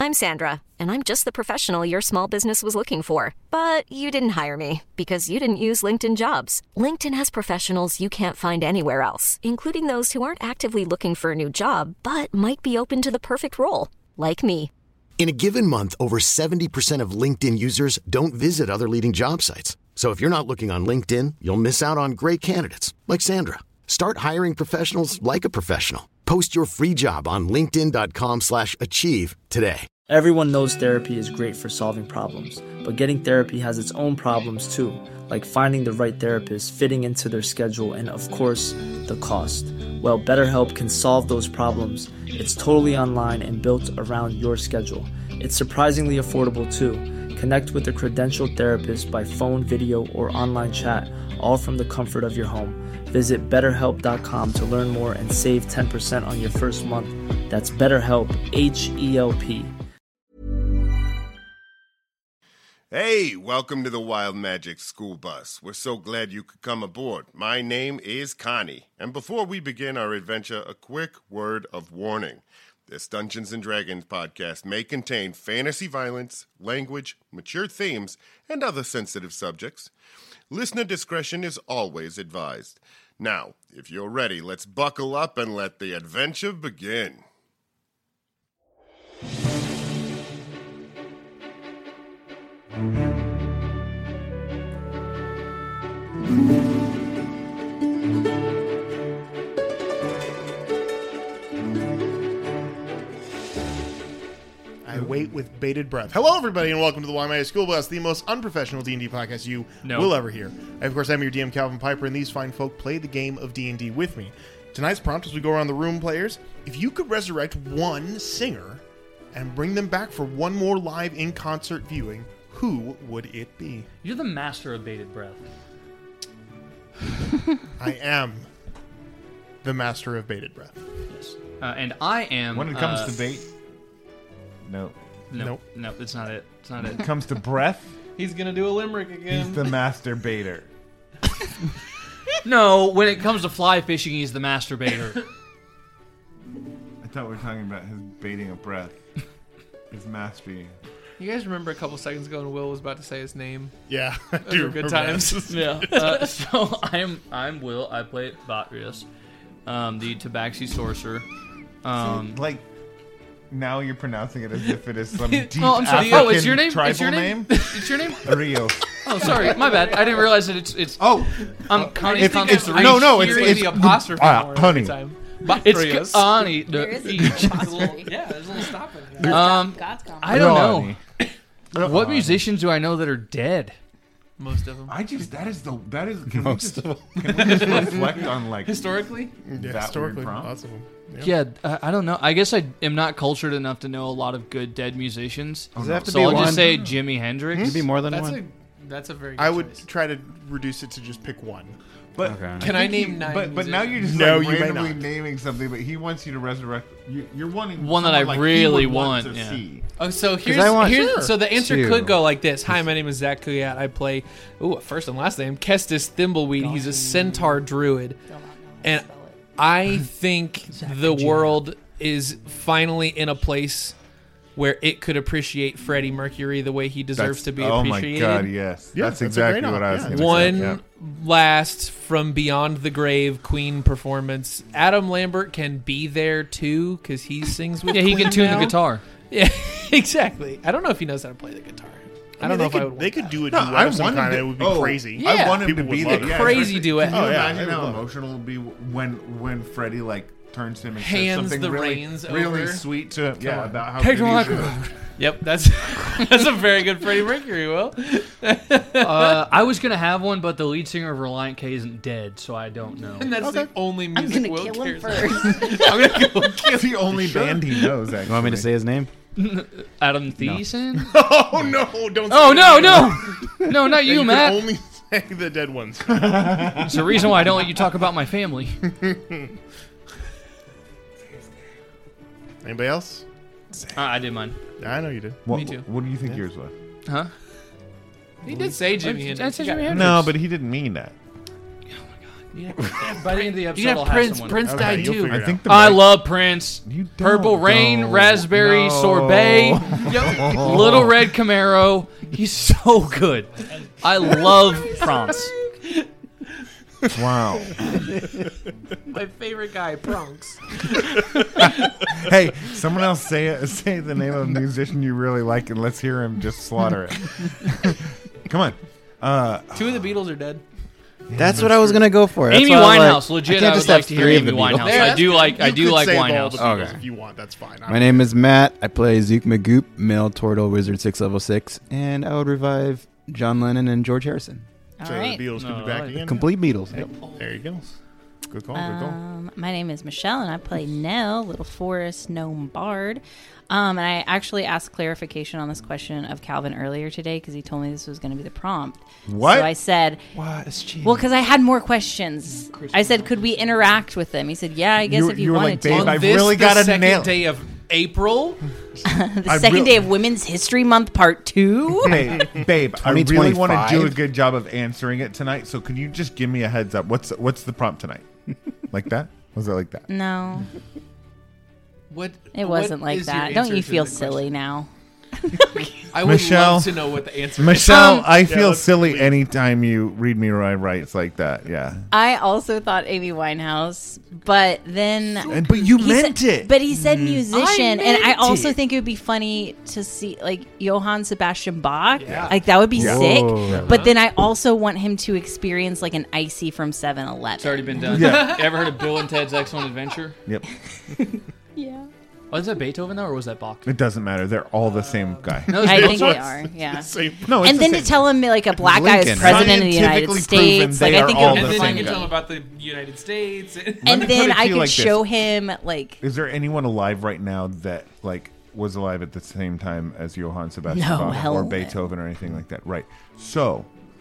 I'm Sandra, and I'm just the professional your small business was looking for. But you didn't hire me because you didn't use LinkedIn Jobs. LinkedIn has professionals you can't find anywhere else, including those who aren't actively looking for a new job, but might be open to the perfect role, like me. In a given month, over 70% of LinkedIn users don't visit other leading job sites. So if you're not looking on LinkedIn, you'll miss out on great candidates like Sandra. Start hiring professionals like a professional. Post your free job on linkedin.com/achieve today. Everyone knows therapy is great for solving problems, but getting therapy has its own problems too, like finding the right therapist, fitting into their schedule, and of course, the cost. Well, BetterHelp can solve those problems. It's totally online and built around your schedule. It's surprisingly affordable too. Connect with a credentialed therapist by phone, video, or online chat, all from the comfort of your home. Visit BetterHelp.com to learn more and save 10% on your first month. That's BetterHelp, H-E-L-P. Hey, welcome to the Wild Magic School Bus. We're so glad you could come aboard. My name is Connie, and before we begin our adventure, a quick word of warning. This Dungeons & Dragons podcast may contain fantasy violence, language, mature themes, and other sensitive subjects. Listener discretion is always advised. Now, if you're ready, let's buckle up and let the adventure begin. I wait with bated breath. Hello, everybody, and welcome to the Wild Magic School Bus, the most unprofessional D&D podcast you will ever hear. Of course, I'm your DM, Calvin Piper, and these fine folk play the game of D&D with me. Tonight's prompt, as we go around the room, players, if you could resurrect one singer and bring them back for one more live in-concert viewing, who would it be? You're the master of bated breath. I am the master of bated breath. Yes. And I am... When it comes to bait... No, it's not it. It's not when it. it comes to breath, He's gonna do a limerick again. he's the master baiter. No, when it comes to fly fishing, he's the masturbator. I thought we were talking about his baiting of breath. His mastery. You guys remember a couple seconds ago when Will was about to say his name? Yeah, I Those do were good remember times. that. Yeah. So I'm Will. I play Batrius, the Tabaxi sorcerer. Like, now you're pronouncing it as if it is some deep I'm sorry. African It's your name. tribal It's your name. It's your name. Rio. Oh, sorry. My bad. I didn't realize that it's. Oh, I'm Connie's it's Constantine. no, Hear it's the apostrophe more honey. every time. It's Batrius. Connie. There is The- an apostrophe. Yeah, there's a little stop in here. God's coming. I don't know. Ronnie. What musicians do I know that are dead? Most of them. Can we just reflect on, like, Historically? Yeah, that historically, weird prompt? lots of them. Yeah, I don't know. I guess I am not cultured enough to know a lot of good dead musicians. Does it have to So be I'll one? just say Jimi Hendrix. Could be more than one. That's a very good I would choice. try to reduce it to just pick one. But Okay. Can I name nine But now you're just No, like you may randomly not. naming something. But he wants you to resurrect. You're wanting One that someone I like really he would want want, to yeah. see. Oh, so I want- Sure. so the answer Two. could go like this. Hi, my name is Zach Kuyat. I play a first and last name Kestis Thimbleweed. He's a centaur druid. And I think the world is finally in a place where it could appreciate Freddie Mercury the way he deserves to be appreciated. Oh my God, yes. Yeah, that's that's a exactly great what I was op- going to One say. Yeah. last from Beyond the Grave Queen performance. Adam Lambert can be there too because he sings with Yeah, he Queen can tune now. the guitar. Yeah, exactly. I don't know if he knows how to play the guitar. I don't know if I would. They could do a No, duet I of some wanted kind. to- It would be oh, crazy. Yeah. I want him People to would be love there. it. Yeah, Crazy especially- duet. Can you Oh, yeah, imagine I how would love it. emotional it would be when Freddie like turns to him and Hands says something the really, reins really over. sweet to him? Yeah, about how Take good the he microphone. is. Yep, that's a very good Freddie Mercury. Will. I was gonna have one, but the lead singer of Reliant K isn't dead, so I don't know. And that's the only I'm music gonna Will kill him cares first. I'm gonna go kill. It's the only band he knows. Actually, You want me to say his name? Adam Thiessen? Oh no! Don't. Oh say no, that. no, no, not Yeah, you, can Matt. only say the dead ones. It's the reason why I don't let you talk about my family. Anybody else? I did mine. I know you did. What, Me too. What do you think yours was? Huh? He did say Jimi Hendrix. I said You got Jimi it. Hendrix. No, but he didn't mean that. Yeah. By the end of the episode, You I'll have Prince. have someone. Prince Okay, died you'll too. figure it I think I love Prince. Purple Rain, Raspberry Sorbet, Little Red Camaro. He's so good. I love France. Wow. My favorite guy, Bronx. Hey, someone else say the name of a musician you really like, and let's hear him just slaughter it. Come on. 2 of the Beatles are dead. That's what I was gonna go for. That's Amy why I was Winehouse, like, legit. I can't I just would like have to hear 3 of Amy the Beatles. Winehouse. There, I do like. I You do could like save all Winehouse. the Beatles Okay. if you want. That's fine. My name is Matt. I play Zook Magoop, male turtle wizard 6 level 6, and I would revive John Lennon and George Harrison. So All right. the Beatles could be back again. Complete Beatles. Yep. There you go. Good call. Good call. My name is Michelle, and I play Nell, Little Forest Gnome Bard. And I actually asked clarification on this question of Calvin earlier today because he told me this was going to be the prompt. What? So I said, What? It's cheating. well, because I had more questions. I said, could we interact with them? He said, yeah, I guess if you were wanted like, to. babe, On I've this, really the got to second nail. day of April. The second day of Women's History Month, Part 2. Babe, I really want to do a 2025? good job of answering it tonight. So can you just give me a heads up? What's the prompt tonight? Like that? Was it like that? No, What? it wasn't what like is your that. Don't answer you to feel the silly now? I would Michelle- love to know what the answer is. Michelle, I feel let's silly leave. anytime you read me writes like that. Yeah. I also thought Amy Winehouse, but then But you he meant said, it. But he said musician, and I meant also it. think it would be funny to see like Johann Sebastian Bach. Like that would be sick. Whoa. But then I also want him to experience like an icy from 7-Eleven. It's already been done. Yeah. You ever heard of Bill and Ted's Excellent Adventure? Yep. Yeah, Was that Beethoven though, or was that Bach? It doesn't matter. They're all the same guy. No, it's I Beethoven. think they are. Yeah. Same. No, it's And the then same. to tell him like a black guy is Lincoln. president of the United Scientifically proven States, they like I are think all it And would the be then same you funny. can guy. tell him about the United States. Let me And put then it to I you could like show this. him like Is there anyone alive right now that like was alive at the same time as Johann Sebastian No, Bach hell or no. Beethoven or anything like that? Right. So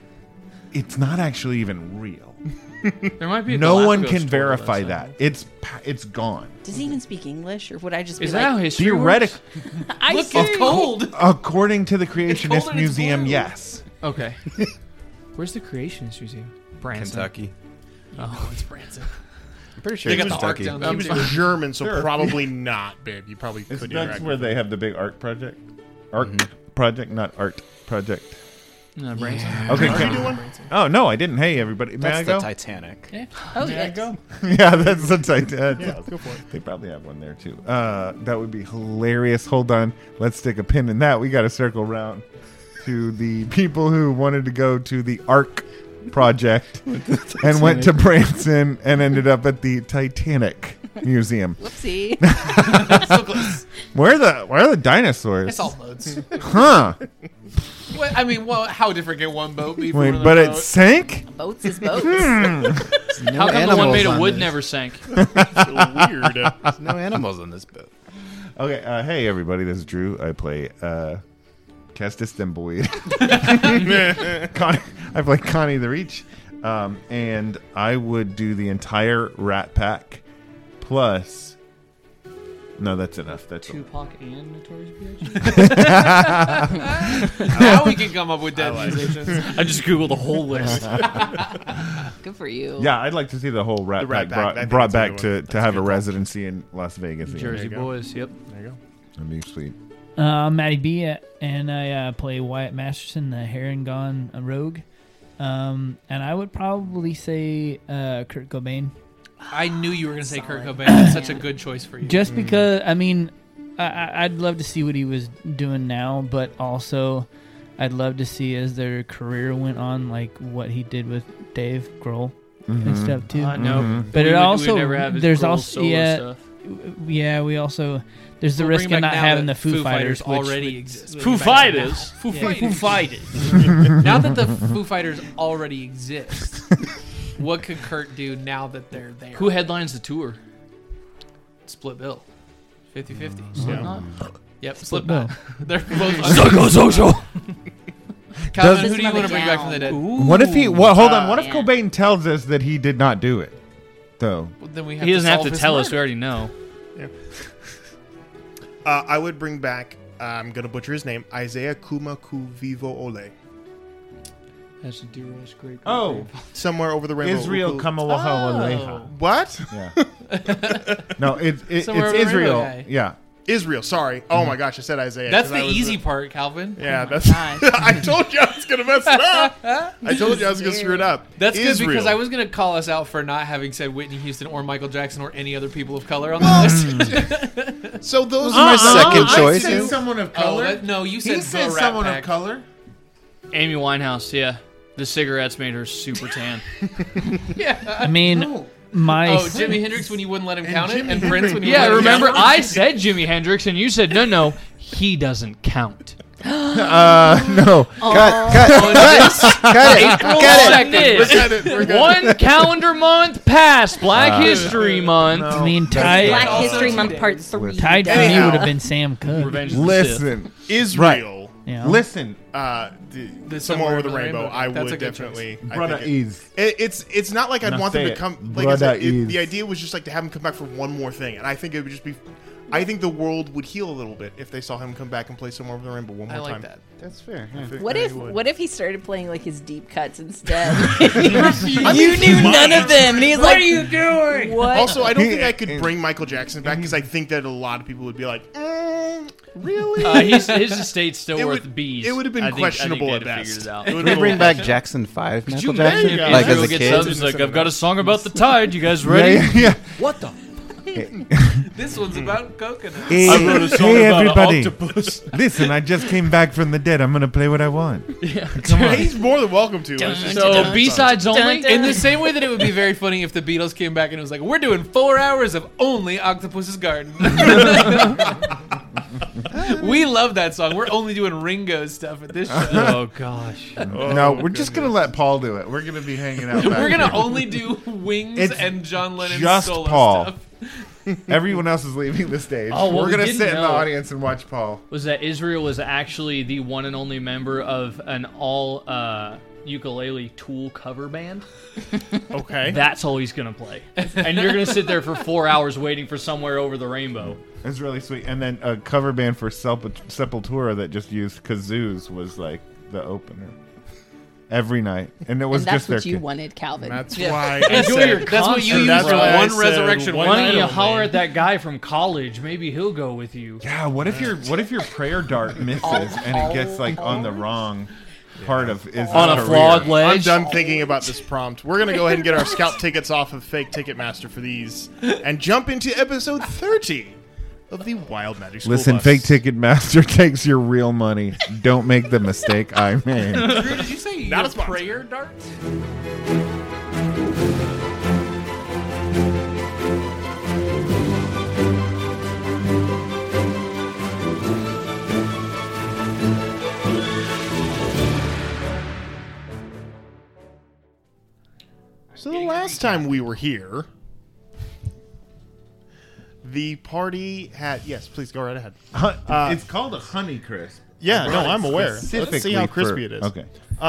it's not actually even real. There might be. A No one Galapagos can story verify about that. It's gone. does he even speak English, or would I just be Is that how like, history Theoretic, works? I Look, see. it's cold. according to the Creationist and it's Museum, blue. yes. Okay. Where's the Creationist Museum? Branson. Kentucky. Oh, it's Branson. I'm pretty sure They it's got the arc Kentucky. down He there. was German, so probably not, babe. You probably It's, could that's interact where with they him. have the big art project. Art project, not art project. No, Branson. Okay. Are you doing? Oh no, I didn't. Hey everybody, may I That's go? the Titanic. Oh, May I yes. go? Yeah, that's the Titanic. Yeah, let's go for it. They probably have one there too. That would be hilarious. Hold on, let's stick a pin in that. We got to circle around to the people who wanted to go to the Ark project and went to Branson and ended up at the Titanic Museum. Whoopsie. So close. Where are the dinosaurs? It's all boats. Huh? Well, I mean, how different can one boat be from Wait, another but it boat? sank? Boats is boats. How come the one made of wood never sank? So weird. There's no animals on this boat. Okay, hey everybody, this is Drew. I play Kestis Thimbleweed. I play Connie the Reach. And I would do the entire Rat Pack plus... No, that's enough. That's Tupac and Notorious B.I.G. Now we can come up with dead musicians. I just googled the whole list. Good for you. Yeah, I'd like to see the whole Rat The Rat Pack Pack. I think brought that's a back good one. to That's have a a good residency in Las Vegas. again. Jersey There you go. Boys. Yep. There you go. That'd be sweet. I'm Matty B, and I play Wyatt Masterson, the Harengon rogue. And I would probably say Kurt Cobain. I knew you were going to say Kurt Cobain. That's such a good choice for you. Just because, I mean, I'd love to see what he was doing now, but also I'd love to see as their career went on, like what he did with Dave Grohl and stuff too. No, But we it would also never have his there's Grohl also solo stuff. we also there's the We'll risk bring of back not now having that the Foo Fighters, which already exist. Foo Bring back now. Fighters. Foo Yeah. Fighters. Foo Fighters. Now that the Foo Fighters already exist, what could Kurt do now that they're there? Who headlines the tour? Split bill. 50-50. Slipknot? Yep, bill. Slipknot. They're both Psychosocial. Calvin, Does- who do you want to bring back from the dead? What if he... hold on. What if yeah. Cobain tells us that he did not do it? Though. Well, then we have He doesn't have solve to his tell us. murder. We already know. I would bring back, I'm going to butcher his name, Isaiah Kuma Ku Vivo Ole. That's a dearest great. Oh, somewhere over the rainbow. Israel Kamawahawaleha. What? Yeah. No, it's Somewhere over the Israel. rainbow guy. Yeah. Israel. Sorry. Oh my gosh, I said Isaiah. That's 'cause the I was, easy part, Calvin. Yeah, that's. I told you I was gonna mess it up. I told you I was gonna screw it up. That's good Israel. because I was going to call us out for not having said Whitney Houston or Michael Jackson or any other people of color on the list. So those are my second I choice. said someone of color. No, you said He said the Rat someone Pack. of color. Amy Winehouse, yeah. The cigarettes made her super tan. Yeah. I mean, my Oh, Jimi Hendrix when you wouldn't let him count it, and Prince when you Yeah, wouldn't let him remember count I said Jimi Hendrix and you said no, he doesn't count. No. Cut it. Cut it. One calendar month past Black History Month. I mean, tied Black Also History 2 Month days. Part 3. tied for me Anyhow. would have been Sam Cooke. Revenge of the Listen. Israel. You know? Listen. Somewhere over the rainbow. I That's a would good definitely. I Brother think Ease. it's not like I'd Now want them say to it. come. Like I said, Brother the Ease. idea was just like to have him come back for one more thing, and I think it would just be. I think the world would heal a little bit if they saw him come back and play Somewhere Over the Rainbow one more I like time. that. That's fair. I think What they if would. what if he started playing like his deep cuts instead? I you mean, knew he none might. of them, and he's What like, are you doing? "What?" Also, I don't He- think I could bring Michael Jackson back because I think that a lot of people would be like, really? His estate's still It worth would- bees. it would have been I think questionable they'd at have best. figured it out. It would Can have we been bring a back Jackson 5, Michael there Jackson? you go. Like as Israel a gets kid? up, he's like, I've got a song about the tide. You guys ready? Yeah. What the? This one's about coconut. Hey, I wrote a song hey about everybody. an octopus. Listen, I just came back from the dead. I'm gonna play what I want. He's more than welcome to. It's just- So B-sides only? In the same way that it would be very funny if the Beatles came back and it was like, we're doing 4 hours of only Octopus's Garden. We love that song. We're only doing Ringo stuff at this show. Oh, gosh. No, we're just gonna let Paul do it. We're gonna be hanging out. We're back going to here. only do Wings It's and John Lennon's just solo Paul. stuff. Everyone else is leaving the stage. Oh, what we're we gonna didn't sit in the know- audience and watch Paul. Was that Israel was actually the one and only member of an all ukulele Tool cover band? Okay. That's all he's going to play. And you're going to sit there for 4 hours waiting for Somewhere Over the Rainbow. It's really sweet. And then a cover band for Sepultura that just used kazoos was like the opener every night, and it was and that's just their what you kid. wanted, Calvin. That's Yeah. why I Enjoy said, your That's what you concert, used That's for why I one said resurrection. one Why One don't you night holler at that guy from college? Maybe he'll go with you. Yeah, what if your prayer dart misses and it gets like on the wrong part of his On a career? flawed ledge. I'm done thinking about this prompt. We're going to go ahead and get our scalp tickets off of Fake Ticketmaster for these and jump into episode 30 of the Wild Magic School Listen, Bus. Fake Ticketmaster takes your real money. Don't make the mistake I made. Drew, did you say Not your a sponsor. prayer darts? So the last time we were here, the party had... Yes, please go right ahead. It's called a Honey Crisp. Yeah, no, I'm aware. Let's see Specifically how for- crispy it is. Okay.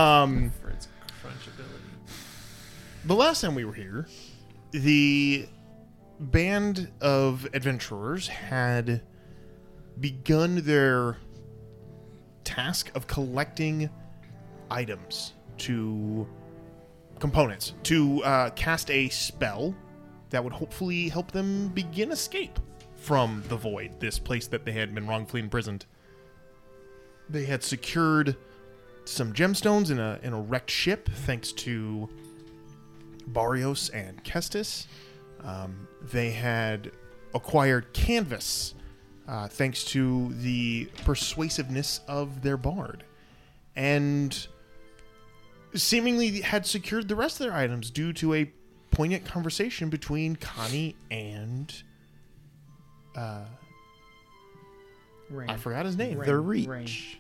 The last time we were here, the band of adventurers had begun their task of collecting items components to cast a spell that would hopefully help them begin escape from the void, this place that they had been wrongfully imprisoned. They had secured some gemstones in a wrecked ship, thanks to Barrios and Kestis. They had acquired canvas, thanks to the persuasiveness of their bard, and seemingly had secured the rest of their items due to a poignant conversation between Connie and I forgot his name. The Reach.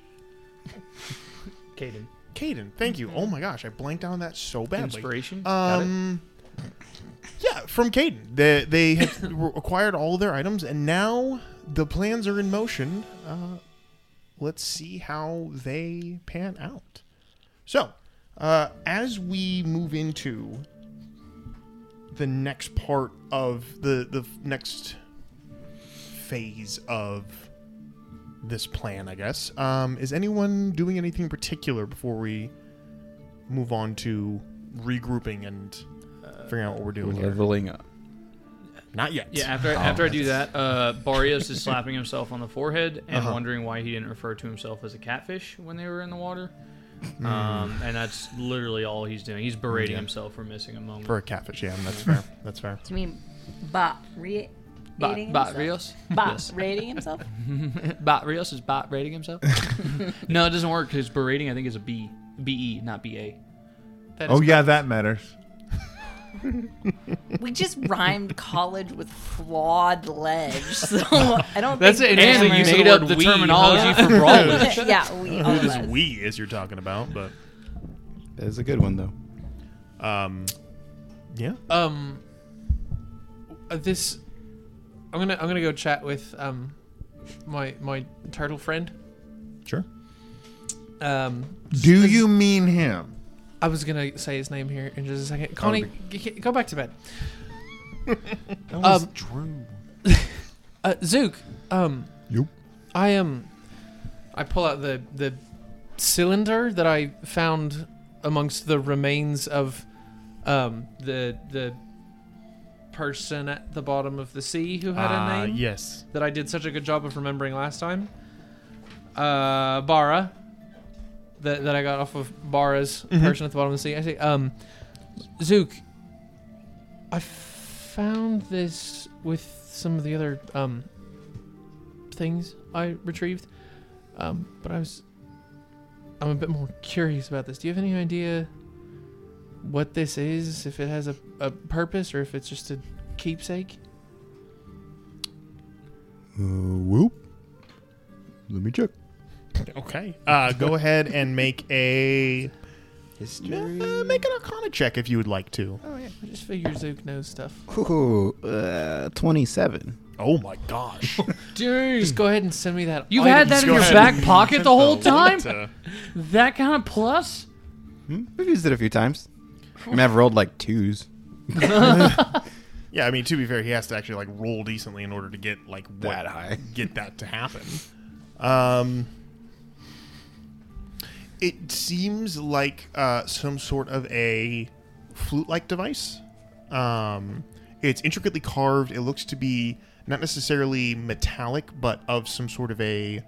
Caden. Thank you. Oh my gosh, I blanked on that so badly. Inspiration? Got it? Yeah, from Caden. They had acquired all their items, and now the plans are in motion. Let's see how they pan out. So, as we move into the next part of the next phase of this plan, I guess, is anyone doing anything particular before we move on to regrouping and figuring out what we're doing. Leveling up. Not yet. Yeah, after I do that, Barrios is slapping himself on the forehead and wondering why he didn't refer to himself as a catfish when they were in the water. And that's literally all he's doing. He's berating himself for missing a moment. For a catfish, yeah, that's fair. That's fair. Do you mean rating Rios? himself? Rating himself? Rios is rating himself? No, it doesn't work because berating I think is a B. B-E, not B-A. That matters. We just rhymed college with flawed ledge, so I don't That's think it. And you made up the terminology for brawlage. Yeah, we all This we as you're talking about, but That's a good one though. Yeah. This I'm gonna go chat with my turtle friend. Sure. Do you mean him? I was gonna say his name here in just a second. Connie, go back to bed. That was Drew. Zook. Yep. I pull out the cylinder that I found amongst the remains of the person at the bottom of the sea who had a name. Yes. That I did such a good job of remembering last time. Bara. That I got off of Bara's person at the bottom of the sea. I say, Zook, I found this with some of the other things I retrieved, but I'm a bit more curious about this. Do you have any idea what this is? If it has a purpose or if it's just a keepsake? Whoop. Let me check. Okay. Go ahead and make a History. make an Arcana check if you would like to. Oh yeah, I just figure Zook knows stuff. Ooh, 27. Oh my gosh. Dude, just go ahead and send me that. You've item. had that in your back pocket the whole time? What? That kind of plus? We've used it a few times. I mean, I've rolled like 2s. Yeah, I mean, to be fair, he has to actually like roll decently in order to get like That high. Get that to happen. It seems like some sort of a flute-like device. It's intricately carved. It looks to be not necessarily metallic, but of some sort of a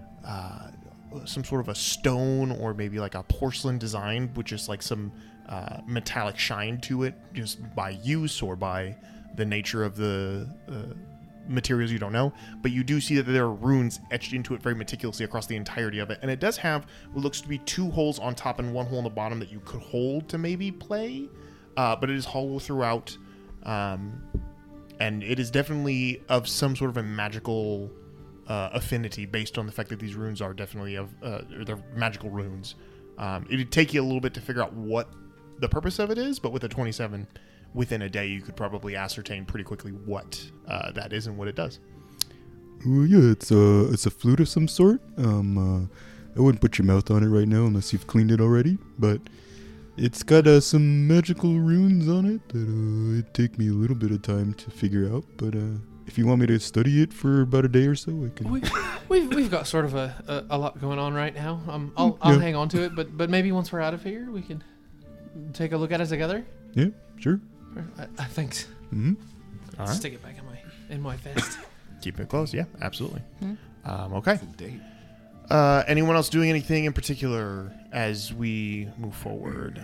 stone or maybe like a porcelain design, which is like some metallic shine to it, just by use or by the nature of the materials you don't know, but you do see that there are runes etched into it very meticulously across the entirety of it, and it does have what looks to be 2 holes on top and 1 hole on the bottom that you could hold to maybe play, but it is hollow throughout, and it is definitely of some sort of a magical affinity based on the fact that these runes are definitely they're magical runes. It'd take you a little bit to figure out what the purpose of it is, but with a 27 within a day, you could probably ascertain pretty quickly what that is and what it does. Yeah, it's a flute of some sort. I wouldn't put your mouth on it right now unless you've cleaned it already, but it's got some magical runes on it that it'd take me a little bit of time to figure out, but if you want me to study it for about a day or so, I can. We've got sort of a lot going on right now. I'll hang on to it, but maybe once we're out of here, we can take a look at it together. Yeah, sure. Thanks. Mm-hmm. All right. Stick it back in my vest. Keep it close. Yeah, absolutely. Okay. Anyone else doing anything in particular as we move forward?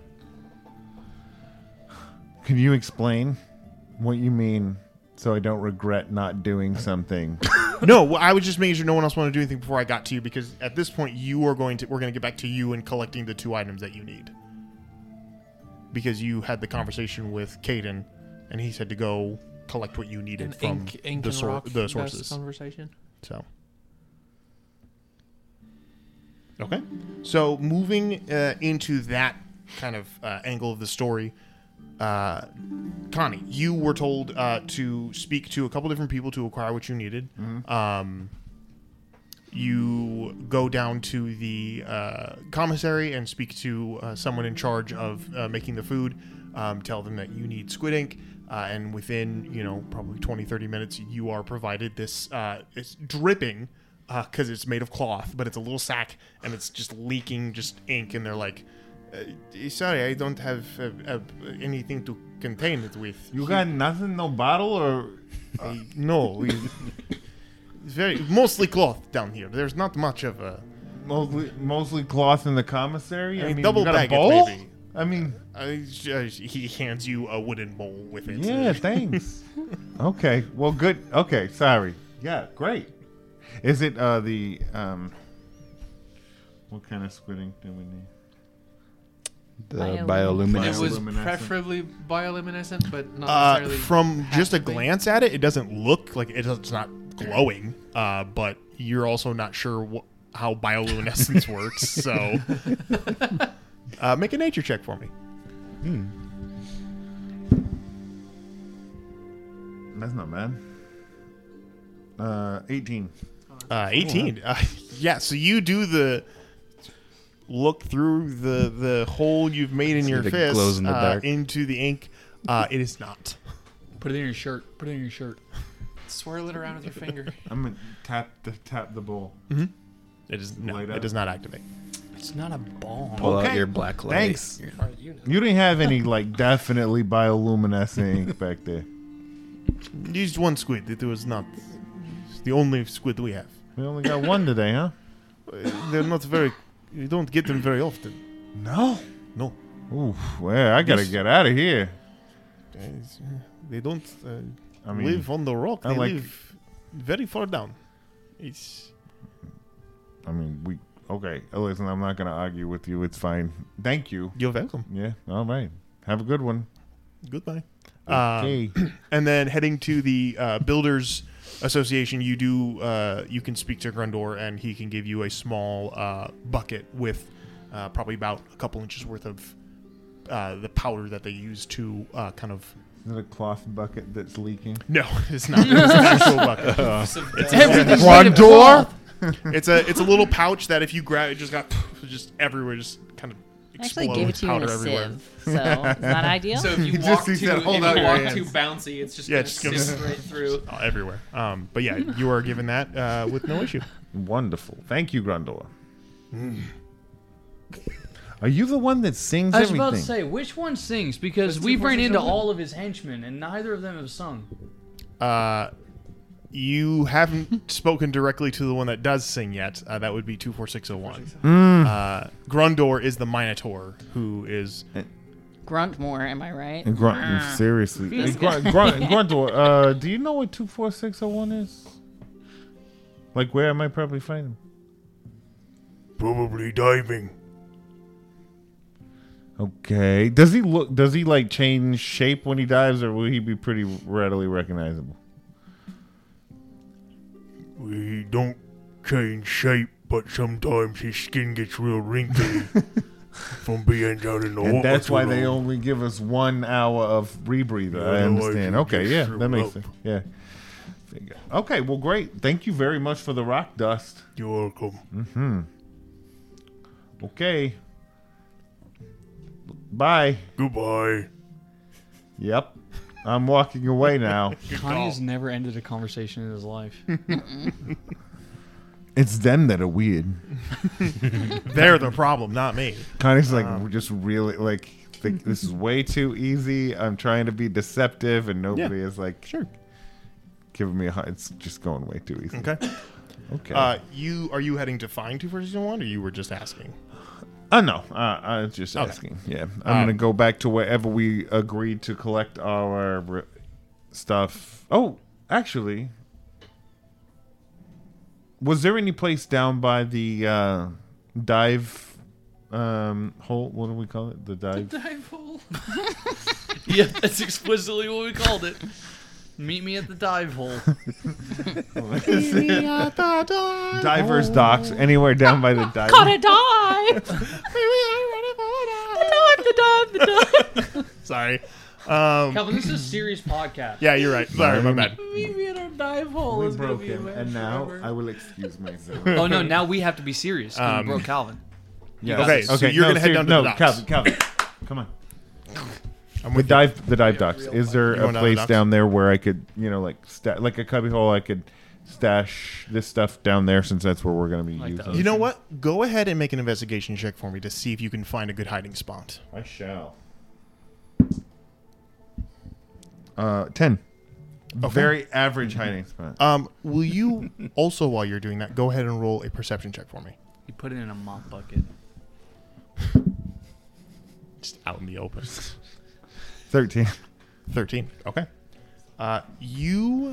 Can you explain what you mean so I don't regret not doing something? No, I was just making sure no one else wanted to do anything before I got to you, because at this point we're going to get back to you and collecting the 2 items that you need. Because you had the conversation with Caden, and he said to go collect what you needed from the sources. Conversation. So, okay. So moving into that kind of angle of the story, Connie, you were told to speak to a couple different people to acquire what you needed. Mm-hmm. You go down to the commissary and speak to someone in charge of making the food. Tell them that you need squid ink, and within probably 20-30 minutes you are provided this. It's dripping because it's made of cloth, but it's a little sack and it's just leaking just ink. And they're like, Sorry, I don't have anything to contain it with. You got nothing, no bottle or? No, it's mostly cloth down here. There's not much of a mostly cloth in the commissary. I mean, double you got bag a bowl? it, maybe. I mean, he hands you a wooden bowl with it. Yeah, thanks. Okay, well, good. Okay, sorry. Yeah, great. Is it the what kind of squid ink do we need? The bioluminescent. It was preferably bioluminescent, but not necessarily. From just a glance at it, it doesn't look like it's not glowing. But you're also not sure how bioluminescence works. So, make a nature check for me. That's not bad. 18. 18. Yeah. So you do the look through the hole you've made in your fist glows in the dark. into the ink. It is not. Put it in your shirt. Put it in your shirt. Swirl it around with your finger. I'm gonna tap the bowl. Mm-hmm. It does not activate. It's not a bomb. Pull out your black light. Thanks. You didn't have any definitely bioluminescent ink back there. Used one squid. It was not. It's the only squid we have. We only got one today, huh? They're not very. You don't get them very often. No. Oof. Well, I gotta get out of here. They don't live on the rock. They live very far down. Okay. Listen, I'm not gonna argue with you. It's fine. Thank you. You're welcome. Yeah. All right. Have a good one. Goodbye. Okay. And then heading to the Builders Association, you can speak to Grundor, and he can give you a small bucket with probably about a couple inches worth of the powder that they use to kind of. Is it a cloth bucket that's leaking? No, it's not. It's an actual bucket. It's everything's Grundor. It's a little pouch that if you grab it, just everywhere, just kind of Actually, explodes give it to you in powder a everywhere. sieve, so it's not ideal. So if you He walk just too, said, "Hold out your hands." too bouncy, it's just Yeah, gonna it just goes sip right through. Everywhere. But yeah, you are given that with no issue. Wonderful. Thank you, Grundor. Are you the one that sings I was everything? about to say, which one sings? Because we've ran into all of his henchmen, and neither of them have sung. You haven't spoken directly to the one that does sing yet. That would be 24601. Grundor is the Minotaur, who is... Gruntmore, am I right? Seriously. Grundor, do you know what 24601 is? Like, where am I probably finding? Probably diving. Okay. Does he change shape when he dives, or will he be pretty readily recognizable? We don't change shape, but sometimes his skin gets real wrinkly from being down in the water. And that's why they only give us 1 hour of rebreather. Yeah, I understand. otherwise Okay, you yeah, get that makes shriveled sense. Yeah. Okay, well, great. Thank you very much for the rock dust. You're welcome. Mm-hmm. Okay. Bye. Goodbye. Yep. I'm walking away now. Connie has never ended a conversation in his life. It's them that are weird. They're the problem, not me. Connie's just really think this is way too easy. I'm trying to be deceptive, and nobody is giving me a hard. It's just going way too easy. Okay. Okay. Are you heading to find 24601, or you were just asking? No. I was just asking. Yeah. I'm going to go back to wherever we agreed to collect our stuff. Oh, actually, was there any place down by the dive hole? What do we call it? The dive hole? Yeah, that's explicitly what we called it. Meet me at the dive hole. Meet me at the dive Divers hole. docks, anywhere down by the dive. Gotta dive! the dive. Sorry. Calvin, this is a serious podcast. Yeah, you're right. Sorry, my bad. Meet me at our dive hole. We It's gonna broke be him, a and now forever. I will excuse myself. Oh no! Now we have to be serious. 'Cause we broke Calvin. Yeah. Okay, so you're gonna head down to the docks. Calvin, come on. I'm The with dive docks. Is there You a going down the place docks? down there where I could, like a cubby hole? I could stash this stuff down there since that's where we're going to be using it. You know what? Go ahead and make an investigation check for me to see if you can find a good hiding spot. I shall. 10. Okay. Very average hiding spot. Will you also, while you're doing that, go ahead and roll a perception check for me? You put it in a mop bucket. Just out in the open. 13. 13. Okay. You...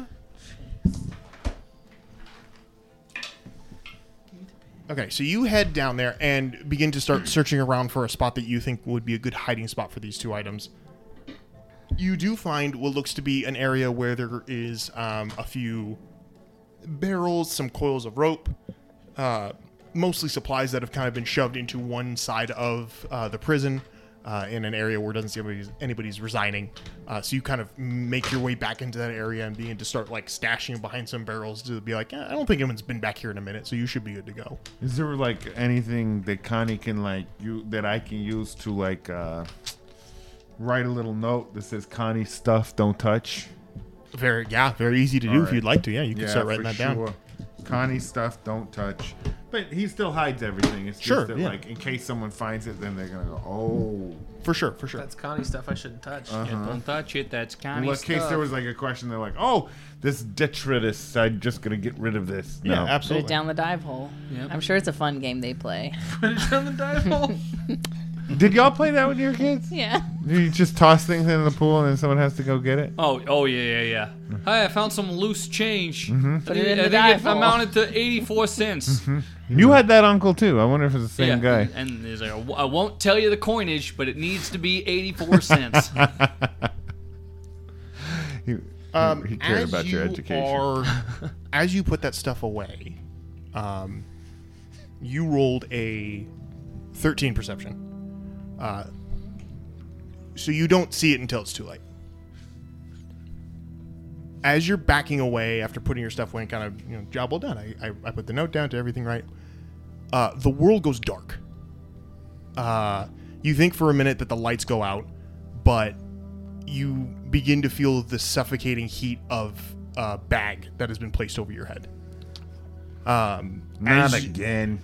Okay, so you head down there and begin to start searching around for a spot that you think would be a good hiding spot for these two items. You do find what looks to be an area where there is a few barrels, some coils of rope, mostly supplies that have kind of been shoved into one side of the prison in an area where it doesn't seem anybody's resigning. So you kind of make your way back into that area and begin to start like stashing behind some barrels to be like, I don't think anyone's been back here in a minute, so you should be good to go. Is there like anything that Connie can that I can use to like write a little note that says Connie stuff don't touch? Very easy to do if you'd like to. Yeah, you can start writing that down. Connie stuff don't touch. But he still hides everything. It's just that, like, in case someone finds it, then they're going to go, oh. For sure. That's Connie stuff I shouldn't touch. Yeah, don't touch it. That's Connie stuff. In case there was, like, a question, they're like, oh, this detritus, I'm just going to get rid of this. No. Yeah, absolutely. Put it down the dive hole. Yep. I'm sure it's a fun game they play. Put it down the dive hole? Did y'all play that with your kids? Yeah. You just toss things in the pool and then someone has to go get it? Oh yeah. Hey, I found some loose change. Mm-hmm. Put it in I the think dive it hole. amounted to 84 cents. Mm-hmm. You had that uncle too. I wonder if it's the same guy. And he's like, I won't tell you the coinage, but it needs to be 84 cents. He cared about your education. As you put that stuff away, you rolled a 13 perception. So you don't see it until it's too late. As you're backing away after putting your stuff away and kind of, job well done. I put the note down to everything right. The world goes dark. You think for a minute that the lights go out, but you begin to feel the suffocating heat of a bag that has been placed over your head. Not again.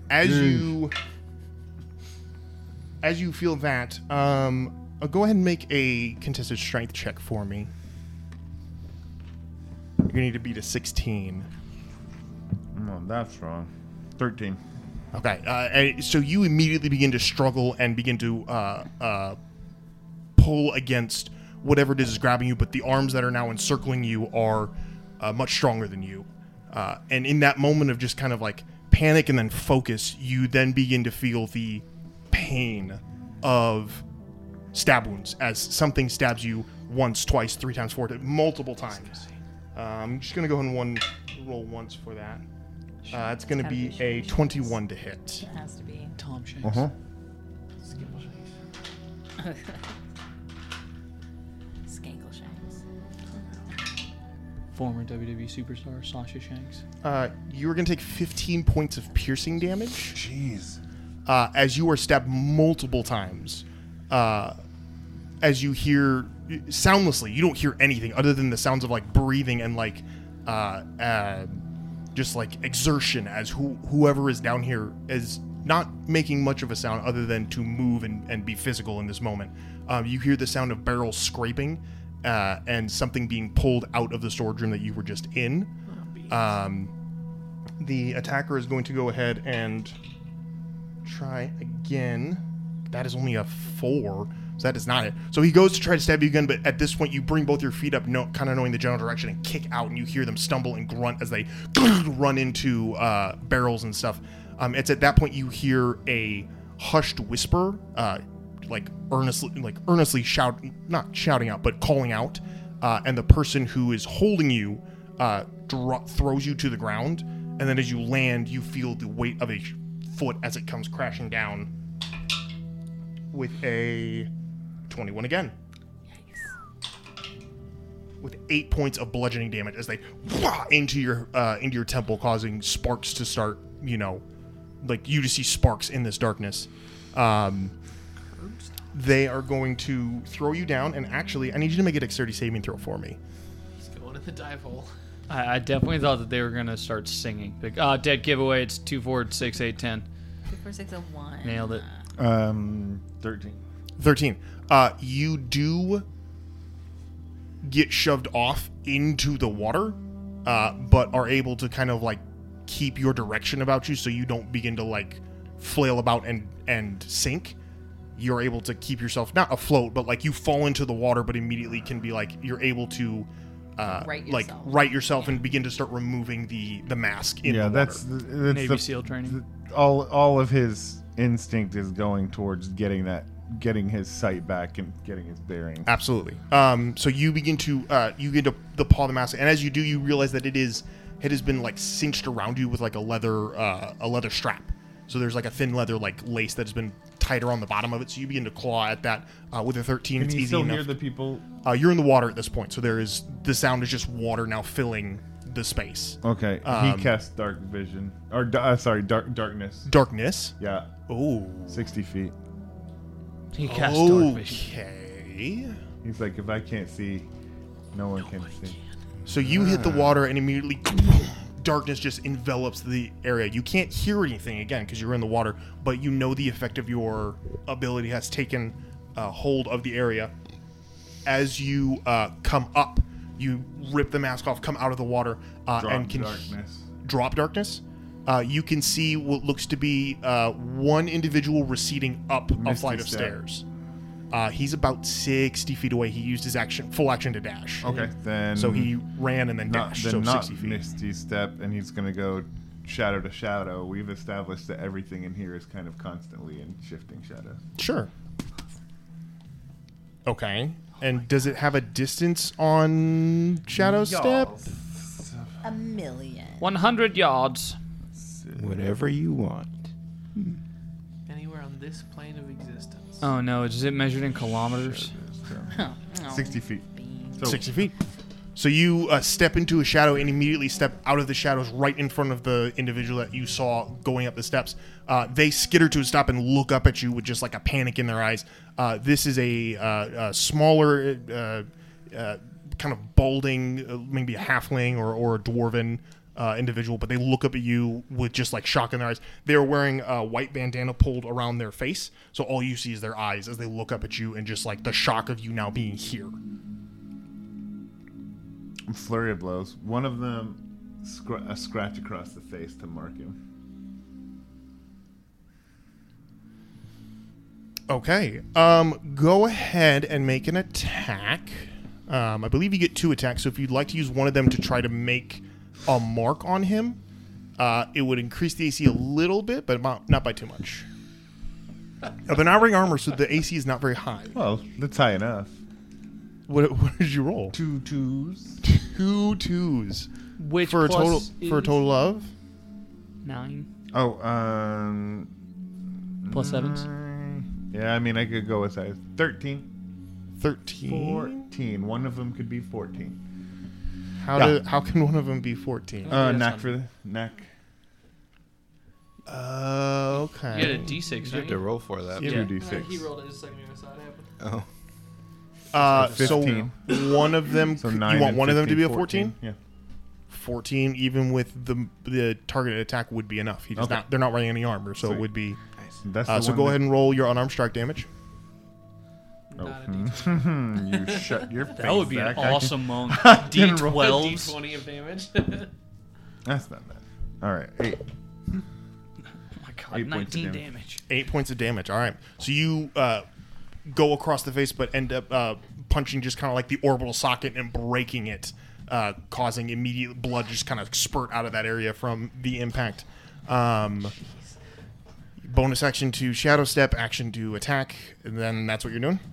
As you feel that, go ahead and make a contested strength check for me. You're going to need to beat a 16. Oh, that's wrong. 13. Okay. So you immediately begin to struggle and begin to pull against whatever it is grabbing you, but the arms that are now encircling you are much stronger than you. And in that moment of just kind of like panic and then focus, you then begin to feel the pain of stab wounds as something stabs you once, twice, 3 times, 4 times, multiple times. I'm just going to go ahead and roll once for that. It's going to be a 21 to hit. It has to be. Tom Shanks. Uh-huh. Skankle Shanks. Former WWE superstar Sasha Shanks. You're going to take 15 points of piercing damage. Jeez. As you are stabbed multiple times. As you hear soundlessly, you don't hear anything other than the sounds of like breathing and like just like exertion as whoever is down here is not making much of a sound other than to move and be physical in this moment. You hear the sound of barrels scraping and something being pulled out of the storage room that you were just in. The attacker is going to go ahead and try again. That is only a 4, so that is not it. So he goes to try to stab you again, but at this point you bring both your feet up, kind of knowing the general direction, and kick out, and you hear them stumble and grunt as they run into barrels and stuff. It's at that point you hear a hushed whisper, like earnestly not shouting out, but calling out, and the person who is holding you throws you to the ground, and then as you land, you feel the weight of a foot as it comes crashing down with a 21 again. Yikes. With 8 points of bludgeoning damage as they into your temple, causing sparks to start, like you to see sparks in this darkness. They are going to throw you down, and actually, I need you to make a dexterity saving throw for me. He's going in the dive hole. I definitely thought that they were going to start singing. Like, dead giveaway. It's 2, 4, 6, 8, 10. 2, 4, 6, 1. Nailed it. 13. 13. You do get shoved off into the water, but are able to kind of like keep your direction about you so you don't begin to like flail about and sink. You're able to keep yourself not afloat, but like you fall into the water, but immediately can be like you're able to right yourself and begin to start removing the mask in the water. That's Navy SEAL training. All of his instinct is going towards getting his sight back and getting his bearings. Absolutely. So you begin to paw the mask, and as you do, you realize that it has been like cinched around you with like a leather strap. So there's like a thin leather like lace that's been tied around the bottom of it. So you begin to claw at that with a 13. Can it's you easy still enough. hear the people? You're in the water at this point, so the sound is just water now filling the space. Okay. He casts dark vision or darkness. Darkness. Yeah. Oh. 60 feet. He casts dark vision. Okay. He's like, if I can't see, no one can see. So you hit the water and immediately darkness just envelops the area. You can't hear anything again because you're in the water, but you know the effect of your ability has taken hold of the area. As you come up, you rip the mask off, come out of the water, and can drop darkness. You can see what looks to be one individual receding up a flight of stairs. He's about 60 feet away. He used his full action to dash. Okay, then. So he ran and then dashed. So 60 feet. Misty step, and he's going to go shadow to shadow. We've established that everything in here is kind of constantly in shifting shadows. Sure. Okay. And does it have a distance on shadow step? 1,000,000. 100 yards. Whatever you want. Anywhere on this plane of existence. Oh no, is it measured in kilometers? 60 feet. So 60 feet. So you step into a shadow and immediately step out of the shadows right in front of the individual that you saw going up the steps. They skitter to a stop and look up at you with just like a panic in their eyes. This is a smaller, kind of balding, maybe a halfling or a dwarven individual, but they look up at you with just like shock in their eyes. They're wearing a white bandana pulled around their face, so all you see is their eyes as they look up at you and just like the shock of you now being here. Flurry of blows. One of them a scratch across the face to mark him. Okay. Go ahead and make an attack. I believe you get 2 attacks, so if you'd like to use one of them to try to make a mark on him, it would increase the AC a little bit, but not by too much. They're not wearing armor, so the AC is not very high. Well, that's high enough. What did you roll? 2 2s. 2 2s. Which for a total of 9. Oh, plus 7s. Yeah, I mean I could go with size 13. 14. One of them could be 14. How can one of them be 14? Knack for the knack. Okay. You had a D6, right? You have to roll for that. Yeah. 2d6. He rolled it just like me when I saw it happen. Oh. So one of them. So you 9 want and one of them to 15, be a 14? Yeah. 14, even with the targeted attack, would be enough. He does Okay. not. They're not wearing any armor, so Sweet. it would be. That's So go ahead and roll your unarmed strike damage. Oh. You shut your face. That would be Zach. an awesome monk. can roll D12. D20 of damage. That's not bad. All right, 8. Oh my god, 8 points of 19 damage. damage. 8 points of damage. All right. So you go across the face, but end up punching just kind of like the orbital socket and breaking it, causing immediate blood just kind of spurt out of that area from the impact. Bonus action to shadow step, action to attack, and then that's what you're doing?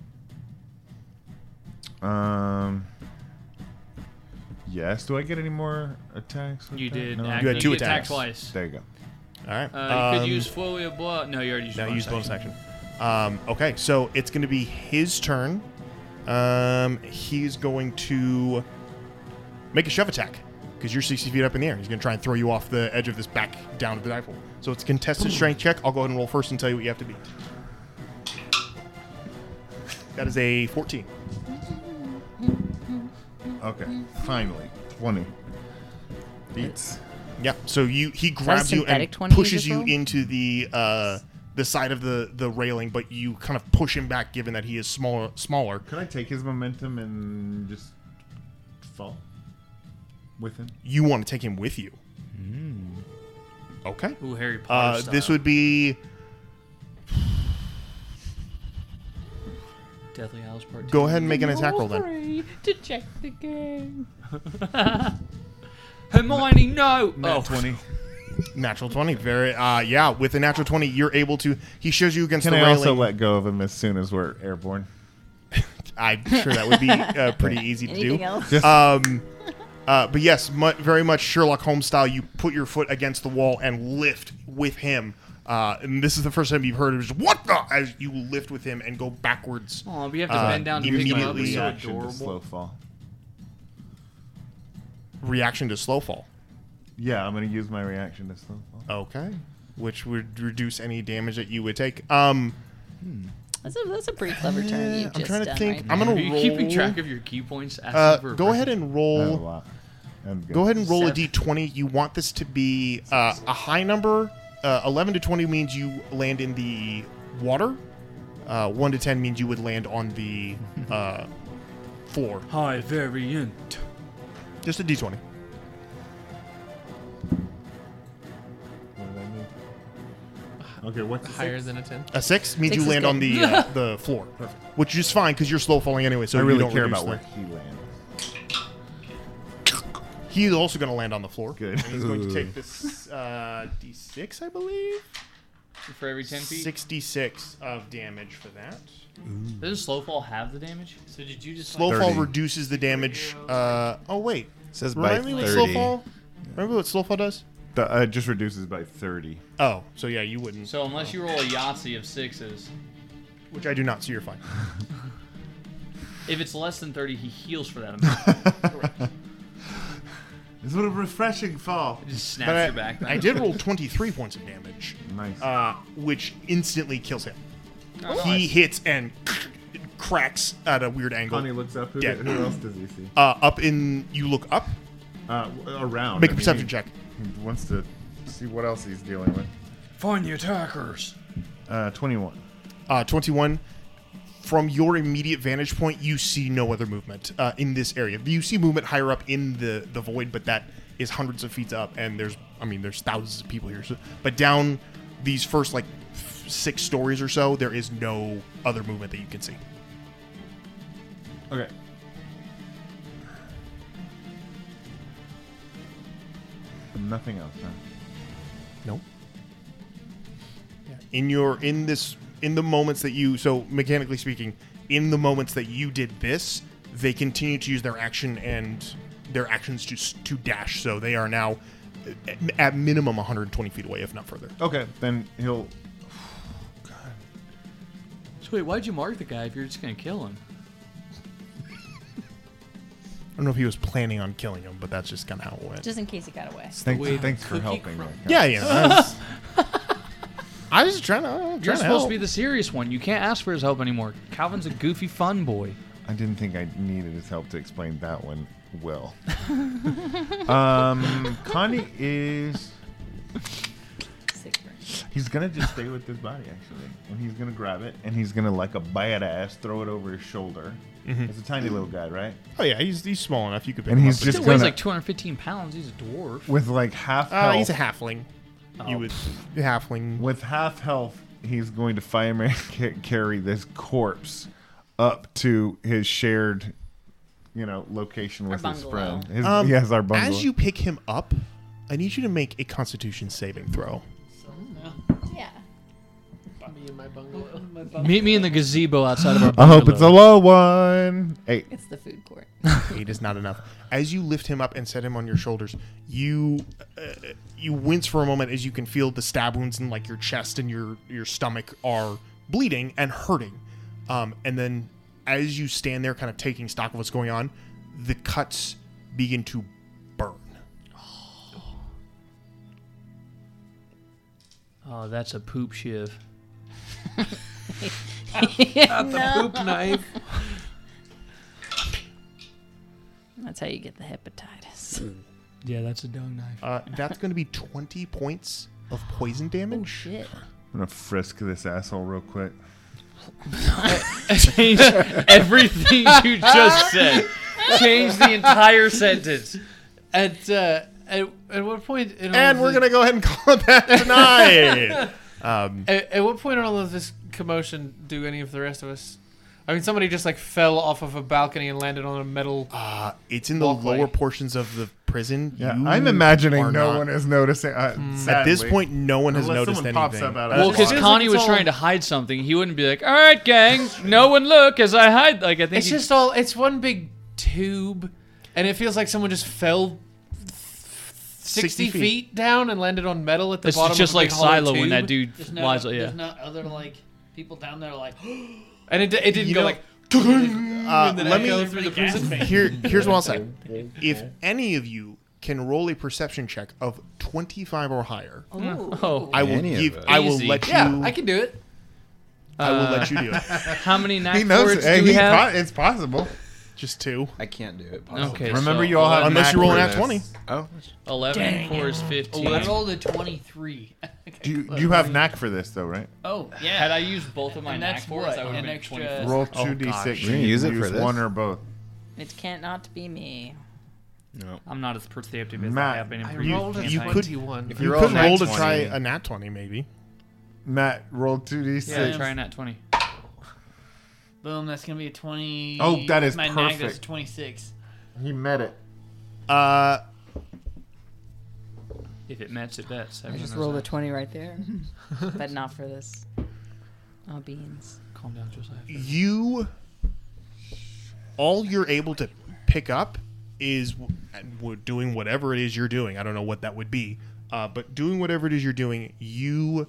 Yes. Do I get any more attacks? with You that? did. No? You had 2 attack attacks. twice. There you go. All right. You could use Flurry of Blood. No, you already used No, bonus use bonus action. action. Okay, so it's going to be his turn. He's going to make a shove attack because you're 60 feet up in the air. He's going to try and throw you off the edge of this back down to the dive hole. So it's a contested strength check. I'll go ahead and roll first and tell you what you have to beat. That is a 14. Okay. Finally, 20. Beats. Yeah. So he grabs you and synthetic 20 pushes you you just roll? into the side of the railing, but you kind of push him back, given that he is smaller. Can I take his momentum and just fall with him? You want to take him with you? Okay. Ooh, Harry Potter This style. would be Deathly Hallows Part 2. go ahead and make an attack roll then. To check the game. Hermione, no! Nat 20. Natural 20. Very yeah, with a natural 20 you're able to. He shows you against Can the I railing. also let go of him as soon as we're airborne? I'm sure that would be pretty easy to do. Anything else? But yes, very much Sherlock Holmes style. You put your foot against the wall and lift with him. And this is the first time you've heard it. Just, what the? As you lift with him and go backwards. Oh, but you have to bend down to pick him up. immediately It's so Reaction to adorable. slow fall. Reaction to slow fall. Yeah, I'm going to use my reaction to slow fall. Okay. Which would reduce any damage that you would take. That's a pretty clever turn you've I'm just trying to done think. right I'm there. gonna Are you roll. keeping track of your key points? Asking for Go ahead and I have a roll. lot. I'm good. Go ahead and roll a Seven. d20. You want this to be a high number. 11 to 20 means you land in the water. 1 to 10 means you would land on the floor. High variant. Just a d20. What did I mean? Okay, what's the Higher six? than a 10. A 6 means 6 you is land on good. the floor, which is fine because you're slow falling anyway. So I you really don't care reduce about where that. he lands. He's also going to land on the floor. Good. And he's going to take this d6, I believe. For every 10 feet? 66 of damage for that. Doesn't Slowfall have the damage? So did you just Slow fall 30. reduces the damage. Oh wait, It says by remind me what 30. slow fall. Remember what slow fall does? It just reduces by 30. Oh, so yeah, you wouldn't. So unless you roll a Yahtzee of 6s, Which I do not. So you're fine. if it's less than 30, he heals for that amount. It's a refreshing fall. It just snaps But your back. I did roll 23 points of damage, Nice. which instantly kills him. Oh, He nice. hits and cracks at a weird angle. Connie looks up. Who, Yeah. who else does he see? Up in, you look up. Around. Make a I mean, perception check. He wants to see what else he's dealing with. Find the attackers. 21. 21. From your immediate vantage point, you see no other movement in this area. You see movement higher up in the void, but that is hundreds of feet up, and there's thousands of people here. So, but down these first 6 stories or so, there is no other movement that you can see. Okay. Nothing else, huh? No. Yeah. In the moments that you, so mechanically speaking, in the moments that you did this, they continue to use their action and their actions to dash. So they are now at minimum 120 feet away, if not further. Okay, then he'll. So wait, why'd you mark the guy if you're just going to kill him? I don't know if he was planning on killing him, but that's just kind of how it went. Just in case he got away. Thanks for cookie helping. crumb. me. Yeah. I was trying to. You're supposed to be the serious one. You can't ask for his help anymore. Calvin's a goofy fun boy. I didn't think I needed his help to explain that one well. Connie is. He's gonna just stay with this body actually, and he's gonna grab it, and he's gonna like a badass throw it over his shoulder. It's a tiny little guy, right? Oh yeah, he's small enough. You could pick And him he's up. just Still weighs gonna- like 215 pounds. He's a dwarf. With like half health. He's a halfling. You would halfling. With half health, he's going to fireman carry this corpse up to his shared, location with his bungalow. friend. Yes, our bungalow. As you pick him up, I need you to make a Constitution saving throw. Yeah. Me and my bungalow. Meet me in the gazebo outside of our I bungalow. hope it's a low one. 8. It's the food court. 8 is not enough. As you lift him up and set him on your shoulders, you wince for a moment as you can feel the stab wounds in your chest and your stomach are bleeding and hurting. And then as you stand there kind of taking stock of what's going on, the cuts begin to burn. Oh, that's a poop shiv. Poop knife. That's how you get the hepatitis. Yeah, that's a dung knife. That's going to be 20 points of poison damage. Oh, shit. I'm going to frisk this asshole real quick. Change everything you just said. Change the entire sentence. At what point? And we're going to go ahead and call it that tonight. At what point in all of this commotion do any of the rest of us? I mean, somebody just like fell off of a balcony and landed on a metal. It's in the walkway. lower portions of the prison. Yeah, You I'm imagining are no not- one is noticing. At this point, no one has Unless noticed someone anything. pops up out of Well, that because water. Connie it's was all- trying to hide something, he wouldn't be like, "All right, gang, no one look as I hide." Like I think It's just it's one big tube, and it feels like someone just fell 60 feet down and landed on metal at the It's bottom. just of a like big hollow Silo when tube. that dude There's lies. Yeah. there's not other like people down there like. And it didn't You go know- like. Let let me me through the prison. Here's what I'll say. If any of you can roll a perception check of 25 or higher, Oh, I will Any of give. us. I will Easy. let you. Yeah, I can do it. I will let you do it. how many knack He knows forwards it. do we have? It's possible. Just 2. I can't do it. Possibly. Okay, Remember, so you all have Unless you roll an knack at for 20. this. Oh, 11 and 4 is 15. I rolled a 23. Do you have knack for this though, right? Oh yeah. Had I used both of my And knack that's forwards, what? I would have An been extra- 24. Roll Oh, 2d6. gosh. and You're gonna use it for this? one or both. It can't not be me. no. I'm not as perceptive as Matt, I have been in I previous rolled a you campaigns. 21. If You roll could a nat roll to 20, try a nat 20, maybe. Matt, roll 2d6. Yeah, try that 20. Boom. That's gonna be a 20. Oh, that is my nag, that's perfect. 26. He met it. If it matches, it bets. I just rolled a 20 right there, but not for this. Oh, beans. Calm down, Josiah. All you're able to pick up is doing whatever it is you're doing. I don't know what that would be, but doing whatever it is you're doing, you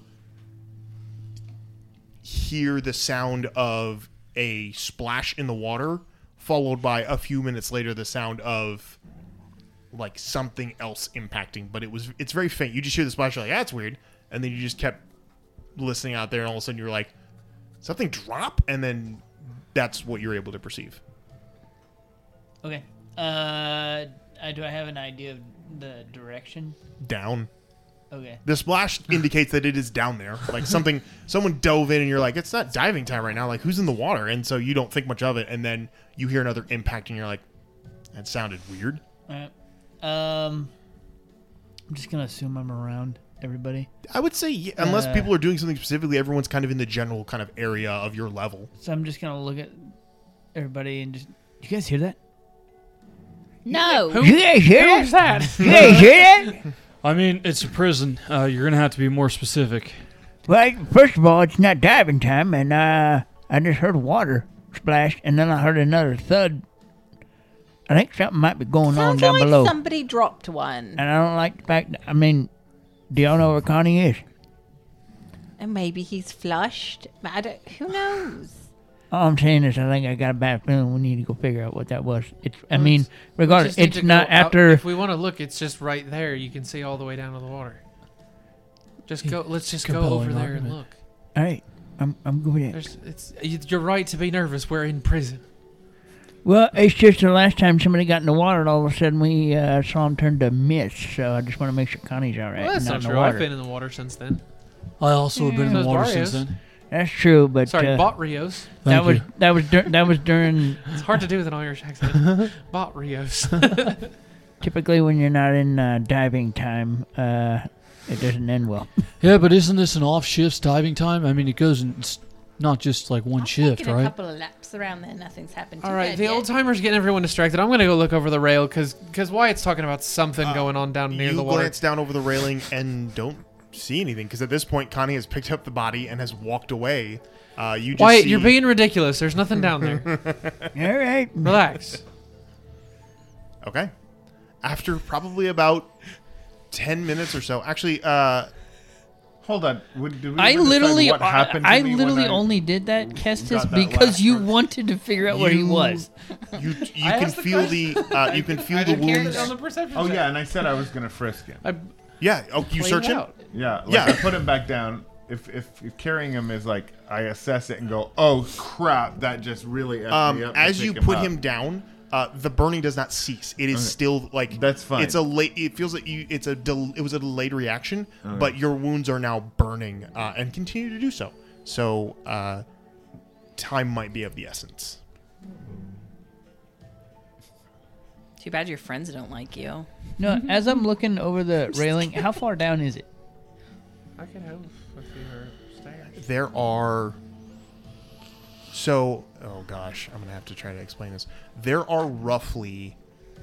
hear the sound of a splash in the water, followed by a few minutes later the sound of like something else impacting. But it's very faint. You just hear the splash, you're like, that's weird, and then you just kept listening out there, and all of a sudden you're like, something drop, and then that's what you're able to perceive. Okay. Do I have an idea of the direction? Down. Okay. The splash indicates that it is down there. Like someone dove in and you're like, it's not diving time right now. Like, who's in the water? And so you don't think much of it. And then you hear another impact and you're like, that sounded weird. All right. I'm just gonna assume I'm around everybody. I would say, yeah, unless people are doing something specifically, everyone's kind of in the general kind of area of your level. So I'm just gonna look at everybody and just. You guys hear that? No. You guys hear that? You guys hear that? I mean, it's a prison. You're going to have to be more specific. Well, first of all, it's not diving time, and I just heard water splash, and then I heard another thud. I think something might be going on Sounds down like below. somebody dropped one. And I don't like the fact that, I mean, do y'all know where Connie is? And maybe he's flushed. Who knows? All I'm saying is I think I got a bad feeling we need to go figure out what that was. I mean, regardless, Just need it's to not go out. after... If we want to look, it's just right there. You can see all the way down to the water. Just go. Let's just go Compelling over there and argument. look. All right, I'm good with it. You're right to be nervous. We're in prison. Well, it's just the last time somebody got in the water, and all of a sudden we saw him turn to mist. So I just want to make sure Connie's all right. Well, that's and not in the true. water. I've been in the water since then. I also have been in the Those water Barrios. since then. That's true, but Sorry, bought Rios. that Thank was during. It's hard to do with an Irish accent. Bought Rios. Typically, when you're not in diving time, it doesn't end well. Yeah, but isn't this an off-shift diving time? I mean, it goes in, it's not just like one I've shift, taken a right? couple of laps around there. Nothing's happened to All right, bed the yet. old timer's getting everyone distracted. I'm gonna go look over the rail because Wyatt's talking about something going on down near You the water. glance down over the railing and don't see anything because at this point Connie has picked up the body and has walked away. You just Wyatt, see, you're being ridiculous. There's nothing down there. All right. Relax. Okay. After probably about 10 minutes or so, actually, Hold on. Did we I ever decide literally, what happened to I me when literally I only did that, Kestis, got that because last you part? wanted to figure out where he was. you can feel the wounds. On the perception Oh check. yeah, and I said I was gonna frisk him. Yeah. Oh, you Played search it him? out. Yeah, like Yeah. I put him back down. If carrying him is like I assess it and go, oh crap, that just really effed me up to As pick you him put up. him down, the burning does not cease. It is still like that's fine. It's a late. It feels like it was a delayed reaction, but your wounds are now burning and continue to do so. So time might be of the essence. Too bad your friends don't like you. No, as I'm looking over the railing, how far down is it? I can help if you're stairs. There are. So, oh gosh, I'm gonna have to try to explain this. There are roughly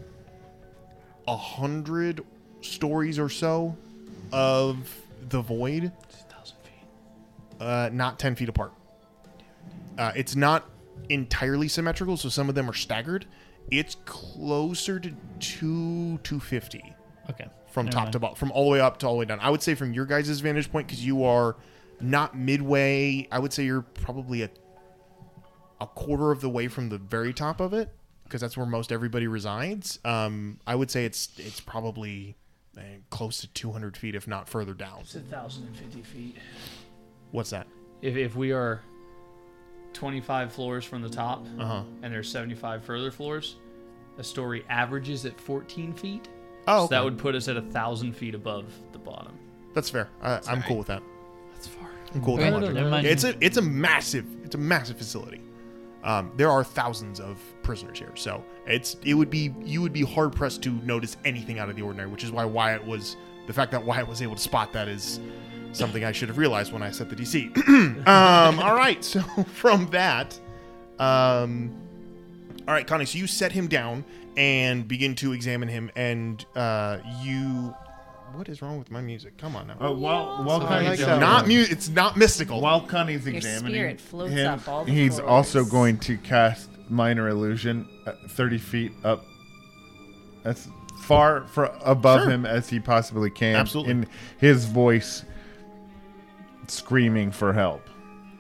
100 stories or so of the void. 1,000 feet. Not 10 feet apart. It's not entirely symmetrical, so some of them are staggered. It's closer to 250. Okay. From top to bottom, from all the way up to all the way down. I would say from your guys' vantage point, because you are not midway, I would say you're probably a quarter of the way from the very top of it, because that's where most everybody resides. I would say it's probably close to 200 feet, if not further down. It's 1,050 feet. What's that? If we are 25 floors from the top, and there's 75 further floors, a story averages at 14 feet. Oh, okay. So that would put us at 1,000 feet above the bottom. That's fair. I'm cool with that. That's far. I'm cool with that logic. It's a massive facility. There are thousands of prisoners here, so you would be hard pressed to notice anything out of the ordinary, which is why the fact that Wyatt was able to spot that is something I should have realized when I set the DC. All right, so from that, all right, Connie, so you set him down and begin to examine him, and what is wrong with my music? Come on now. While Connie's it's not mystical. While Connie's examining spirit floats him, up all the he's floors. also going to cast Minor Illusion 30 feet up, as far above him as he possibly can. Absolutely. In his voice, screaming for help.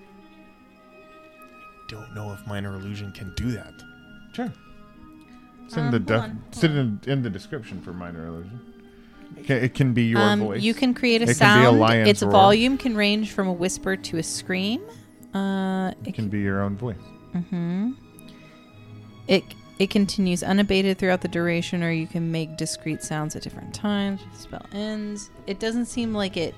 Don't know if Minor Illusion can do that. Sure. It's in the description for Minor Illusion. It can be your voice. You can create a it sound. Can be a lion's its roar. volume can range from a whisper to a scream. It can be your own voice. Mm-hmm. It continues unabated throughout the duration, or you can make discrete sounds at different times. The spell ends. It doesn't seem like it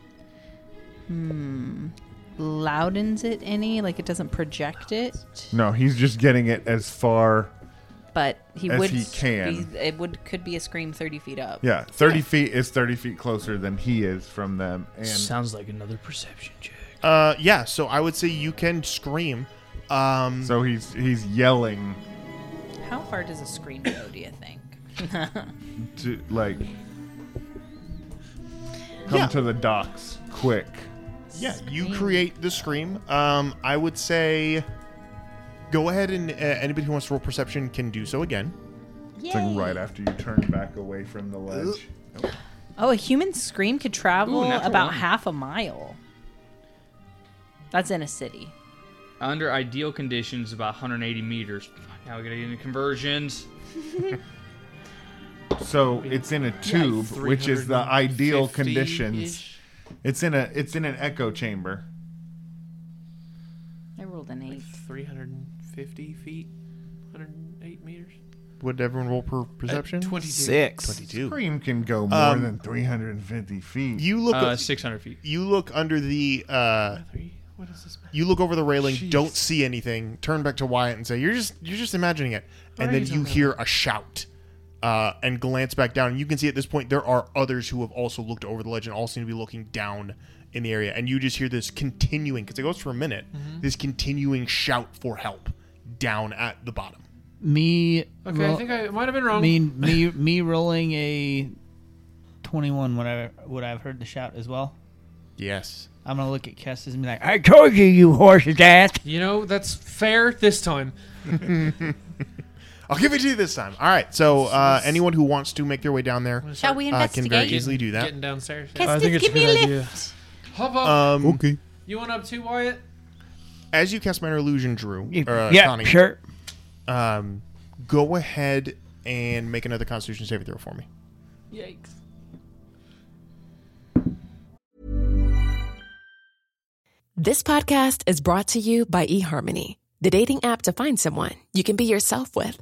loudens it any. Like it doesn't project it. No, he's just getting it as far. But he can. Could be a scream 30 feet up. Yeah, 30 feet is 30 feet closer than he is from them. And sounds like another perception check. Yeah. So I would say you can scream. So he's yelling. How far does a scream go? Do you think? To come to the docks quick. Yeah, you create the scream. I would say. Go ahead and anybody who wants to roll perception can do so again. It's like right after you turn back away from the ledge. Oh, a human scream could travel about 1. half a mile. That's in a city. Under ideal conditions, about 180 meters. Now we gotta get into conversions. So it's in a tube, which is the ideal conditions. It's in an echo chamber. I rolled an 8. 350 feet, 108 meters. Would everyone roll per perception? 26. 22. Scream can go more than 350 feet. You look 600 feet. You look under the. What is this? You look over the railing, Jeez. don't see anything. Turn back to Wyatt and say, "You're just imagining it." And then you hear a shout, and glance back down. And you can see at this point there are others who have also looked over the ledge and all seem to be looking down in the area. And you just hear this continuing, because it goes for a minute. This continuing shout for help down at the bottom. I think I might have been wrong. Me rolling a 21. Would I have heard the shout as well? Yes. I'm gonna look at Kestis and be like, "I told you, you horse's ass." That's fair this time. I'll give it to you this time. All right. So anyone who wants to make their way down there Shall we can investigate? very easily do that. Getting downstairs. I think it's a good idea. Hop up. Okay. You went up too, Wyatt? As you cast Minor Illusion, Drew. Yeah, Connie, sure. Go ahead and make another Constitution saving throw for me. Yikes. This podcast is brought to you by eHarmony, the dating app to find someone you can be yourself with.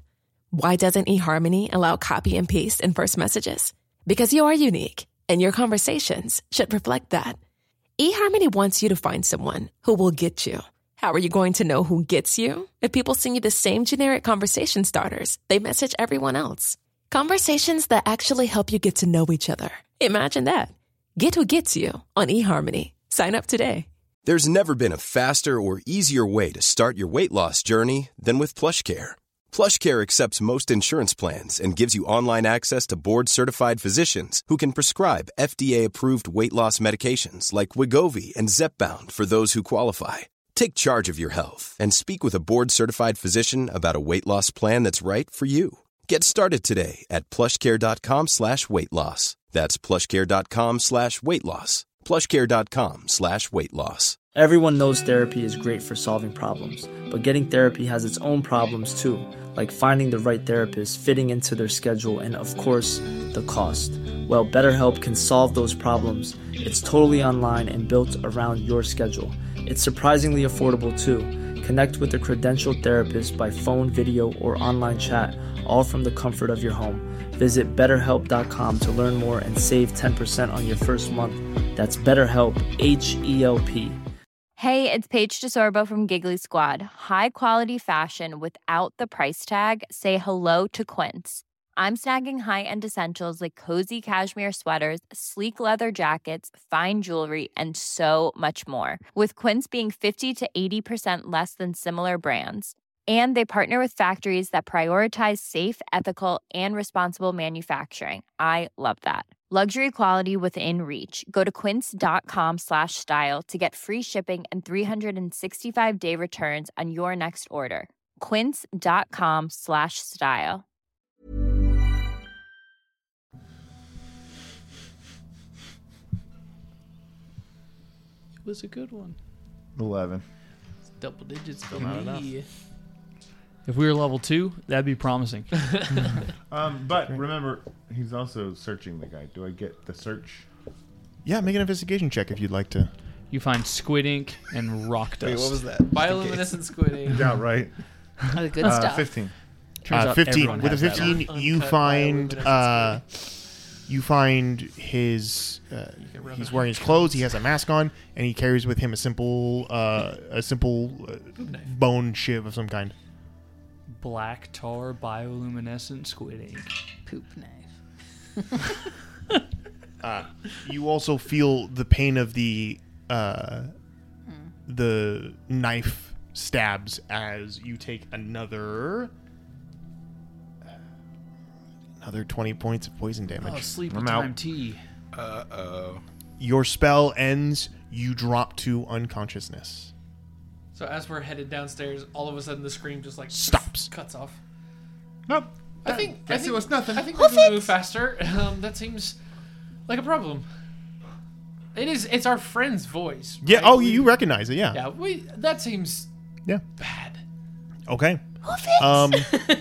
Why doesn't eHarmony allow copy and paste in first messages? Because you are unique, and your conversations should reflect that. eHarmony wants you to find someone who will get you. How are you going to know who gets you? If people send you the same generic conversation starters they message everyone else. Conversations that actually help you get to know each other. Imagine that. Get who gets you on eHarmony. Sign up today. There's never been a faster or easier way to start your weight loss journey than with PlushCare. PlushCare accepts most insurance plans and gives you online access to board-certified physicians who can prescribe FDA-approved weight loss medications like Wegovy and Zepbound for those who qualify. Take charge of your health and speak with a board-certified physician about a weight loss plan that's right for you. Get started today at plushcare.com/weight loss. That's plushcare.com/weight loss. plushcare.com/weight loss. Everyone knows therapy is great for solving problems, but getting therapy has its own problems too, like finding the right therapist, fitting into their schedule, and of course, the cost. Well, BetterHelp can solve those problems. It's totally online and built around your schedule. It's surprisingly affordable too. Connect with a credentialed therapist by phone, video, or online chat, all from the comfort of your home. Visit BetterHelp.com to learn more and save 10% on your first month. That's BetterHelp, H-E-L-P. Hey, it's Paige DeSorbo from Giggly Squad. High quality fashion without the price tag. Say hello to Quince. I'm snagging high-end essentials like cozy cashmere sweaters, sleek leather jackets, fine jewelry, and so much more. With Quince being 50 to 80% less than similar brands. And they partner with factories that prioritize safe, ethical, and responsible manufacturing. I love that. Luxury quality within reach. Go to quince.com/style to get free shipping and 365-day returns on your next order. Quince.com/style. It was a good one. 11. Double digits for Not me. enough. If we were level 2, that'd be promising. But remember, he's also searching the guy. Do I get the search? Yeah, make an investigation check if you'd like to. You find squid ink and rock dust. Wait, what was that? Bioluminescent squid ink. Yeah, right. The good stuff. 15. Turns out 15. everyone With a has that 15, on. you Uncut find bioluminescent you find his. He's wearing his clothes. He has a mask on, and he carries with him a simple bone shiv of some kind. Black tar bioluminescent squid ink. Poop knife. You also feel the pain of the knife stabs as you take another 20 points of poison damage. Oh, sleepy I'm time out. tea. Your spell ends. You drop to unconsciousness. So as we're headed downstairs, all of a sudden the scream just like Stops. cuts off. Nope. I think it was nothing. I think we can move faster. That seems like a problem. It is. It's our friend's voice. Yeah. right? Oh, you recognize it. Yeah. Yeah. That seems Yeah. bad. Okay. Are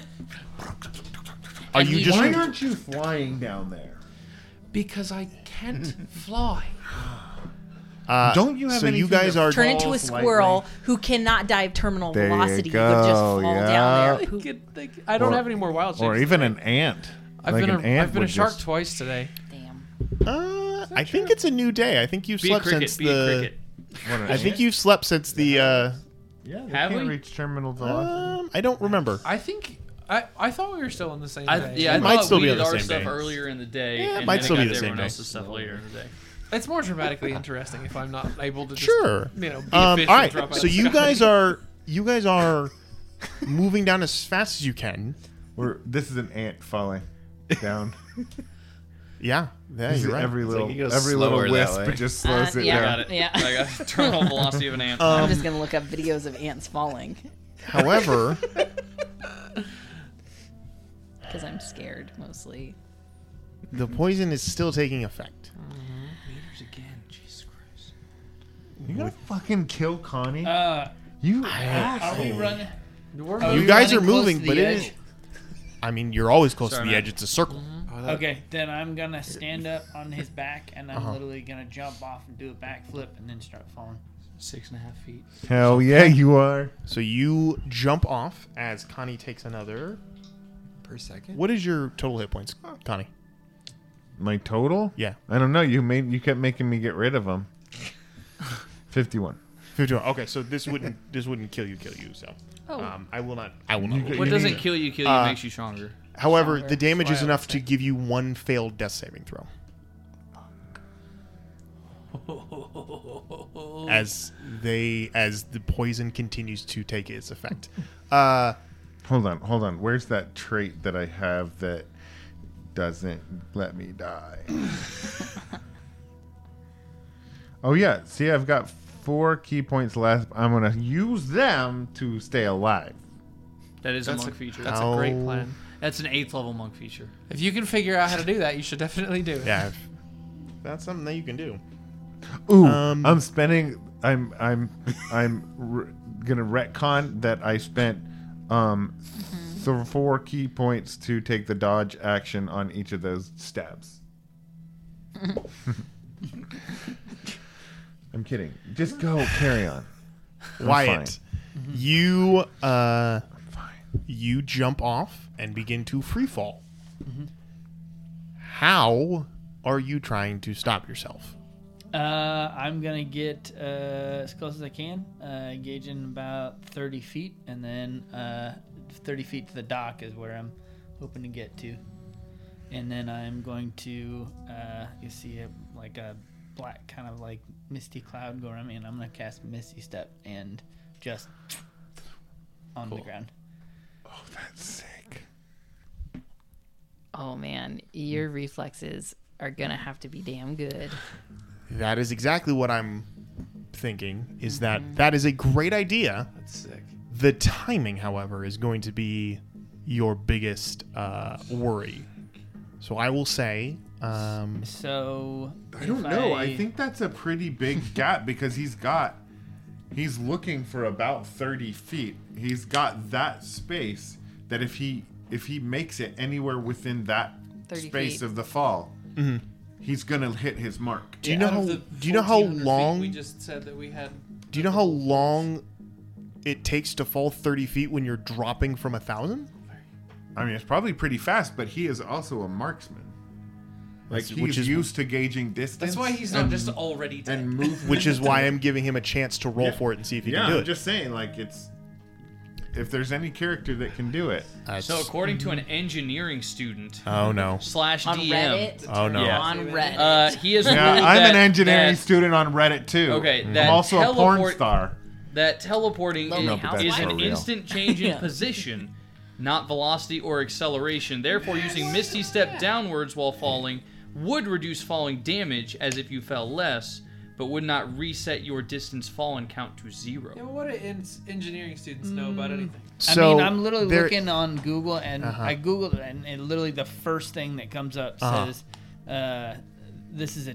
you just? Why aren't you flying down there? Because I can't fly. Don't you have So you anything guys that are Turn into a falls squirrel lightly? who cannot dive terminal There you velocity. go, You would just fall yeah. down I there. could- I don't Or- have any more wild shapes. Or even an ant. I've Like been an ant I've been a would shark just- twice today. Damn. I think it's a new day. I think you've Be a slept cricket. since Be a the. cricket. What an I think ant? you've slept since the. Yeah, they Have can't we? reach terminal velocity. I don't remember. I think I thought we were still on the same I day. It might thought still we be on did the our same stuff day. earlier in the day. Yeah, it and might then still got be the to same everyone day. else's stuff later in the day. It's more dramatically interesting if I'm not able to just, Sure. be a fish All and right. drop out So of the you sky. guys are moving down as fast as you can. This is an ant falling down. Yeah. Yeah, you're right. Every little, he goes every little slower that wisp way. it just slows it yeah. down. Got it. Yeah. I got terminal velocity of an ant. I'm just gonna look up videos of ants falling However, Because I'm scared mostly. the poison is still taking effect. Meters again. Jesus Christ. You gonna fucking kill Connie? Are You we asshole. running? You guys are moving, but it is. I mean, you're always close Sorry, to the man. edge. It's a circle. Okay, then I'm gonna stand up on his back and I'm literally gonna jump off and do a backflip and then start falling. 6.5 feet. Hell yeah, you are. So you jump off as Connie takes another per second. What is your total hit points, Connie? My total? Yeah. I don't know. You kept making me get rid of them. 51. 51. Okay, so this wouldn't kill you. So, I will not. What doesn't kill you makes you stronger. However, the damage is enough to give you one failed death saving throw. As the poison continues to take its effect. Hold on. Where's that trait that I have that doesn't let me die? Oh yeah. See, I've got 4 key points left. I'm gonna use them to stay alive. That's a monk feature. That's a great plan. That's an 8th level monk feature. If you can figure out how to do that, you should definitely do it. Yeah, that's something that you can do. Ooh, I'm spending. I'm gonna retcon that I spent 4 key points to take the dodge action on each of those stabs. I'm kidding. Just go. Carry on. Wyatt, you you jump off and begin to free fall. How are you trying to stop yourself? I'm gonna get as close as I can, gauging about 30 feet, and then 30 feet to the dock is where I'm hoping to get to. And then I'm going to, you see a black kind of like misty cloud go around me, and I'm gonna cast Misty Step and just on the ground. Oh, that's sick. Oh man, your reflexes are gonna have to be damn good. That is exactly what I'm thinking. Is that is a great idea. That's sick. The timing, however, is going to be your biggest worry. So I will say. So I don't know. I think that's a pretty big gap because he's looking for about 30 feet. He's got that space that if he makes it anywhere within that space feet. of the fall, he's gonna hit his mark. Do you know how long we just said that we had? Do you know how long it takes to fall 30 feet when you're dropping from 1,000? I mean, it's probably pretty fast, but he is also a marksman. Like he's used to gauging distance. That's why he's not just already dead. And movement. Which is why I'm giving him a chance to roll for it and see if he can do it. I'm just saying, like, if there's any character that can do it. So according to an engineering student, oh no, / DM, on Reddit. Oh no, on Reddit. He is. Yeah, I'm an engineering student on Reddit too. Okay, I'm also a porn star. That teleporting is an real. instant change in position, not velocity or acceleration. Therefore, using Misty Step downwards while falling would reduce falling damage as if you fell less, but would not reset your distance fallen count to 0. Yeah, what do engineering students know about anything? I mean, I'm literally looking on Google, and I Googled it, and literally the first thing that comes up says, this is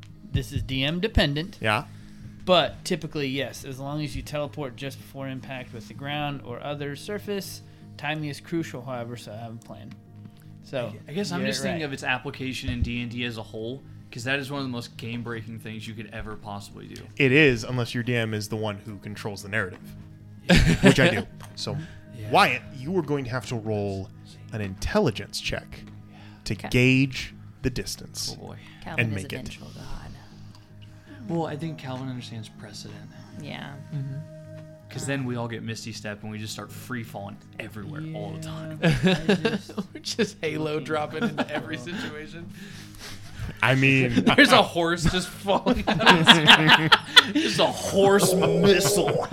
DM dependent. Yeah. But typically, yes, as long as you teleport just before impact with the ground or other surface, timing is crucial, however, so I have a plan. So I guess I'm just thinking of its application in D&D as a whole, because that is one of the most game-breaking things you could ever possibly do. It is, unless your DM is the one who controls the narrative, which I do. So, Wyatt, you are going to have to roll an intelligence check to gauge the distance. Oh boy. Calvin and is make a it. vengeful god. Well, I think Calvin understands precedent. Yeah. Because then we all get Misty Step and we just start free falling everywhere all the time. We're just Halo dropping into every situation. I mean, there's a horse just falling out of the sky. Just a horse missile.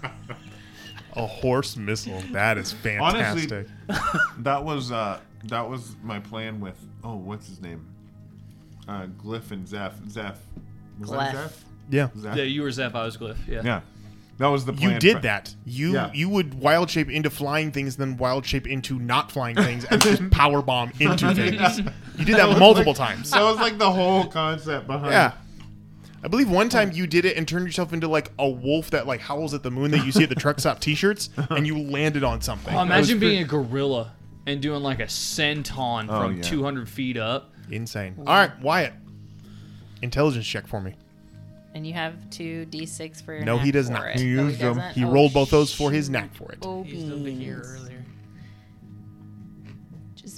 A horse missile. That is fantastic. Honestly, that was my plan with what's his name? Glyph and Zeph. Was that Zeph? Yeah. Zeph? Yeah, you were Zeph, I was Glyph. Yeah. That was the plan. You did that. You would wild shape into flying things, then wild shape into not flying things, and just power bomb into things. You did that multiple times. That was like the whole concept behind. Yeah. I believe one time you did it and turned yourself into like a wolf that like howls at the moon that you see at the truck stop T-shirts, and you landed on something. Oh, imagine being a gorilla and doing like a senton from 200 feet up. Insane. All right, Wyatt. Intelligence check for me. And you have 2d6 for your No, knack he does for not. it. He Oh, used them. doesn't? He Oh, rolled both those for his knack for it. Oh, He used them to hear earlier.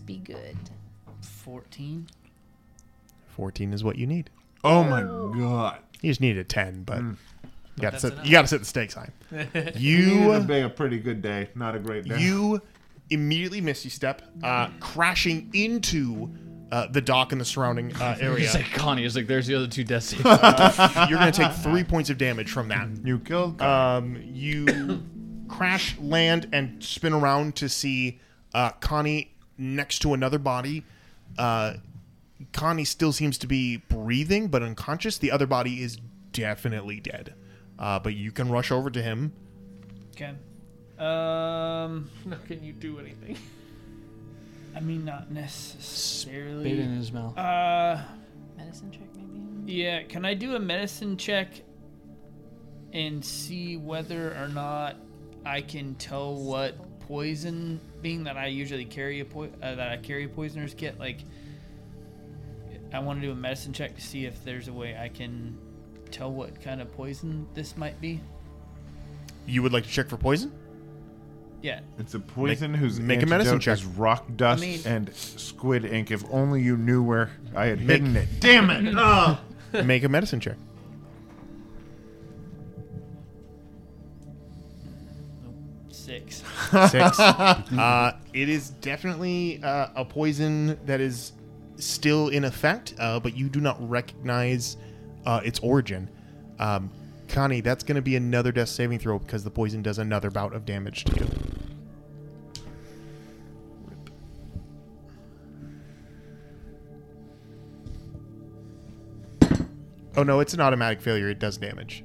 be good. 14. 14 is what you need. Oh my god! You just need a 10, but you got That's to enough. set the stakes high. You need to be a pretty good day, not a great day. You immediately misty step, crashing into the dock and the surrounding area. He's like, Connie is like, there's the other 2 death saves. You're going to take 3 points of damage from that. You killed. You crash, land, and spin around to see Connie next to another body. Connie still seems to be breathing, but unconscious. The other body is definitely dead. But you can rush over to him. Okay. Now can you do anything? I mean, not necessarily. Spit in his mouth. Medicine check, maybe? Yeah, can I do a medicine check and see whether or not I can tell what poison, being that I usually carry poisoners get, like, I want to do a medicine check to see if there's a way I can tell what kind of poison this might be. You would like to check for poison? Yeah. It's a poison whose make a medicine antidote check. is rock dust and squid ink. If only you knew where I had hidden it. Damn it! Make a medicine check. Six. It is definitely a poison that is still in effect, but you do not recognize its origin. Connie, that's going to be another death saving throw because the poison does another bout of damage to you. Oh no, it's an automatic failure. It does damage.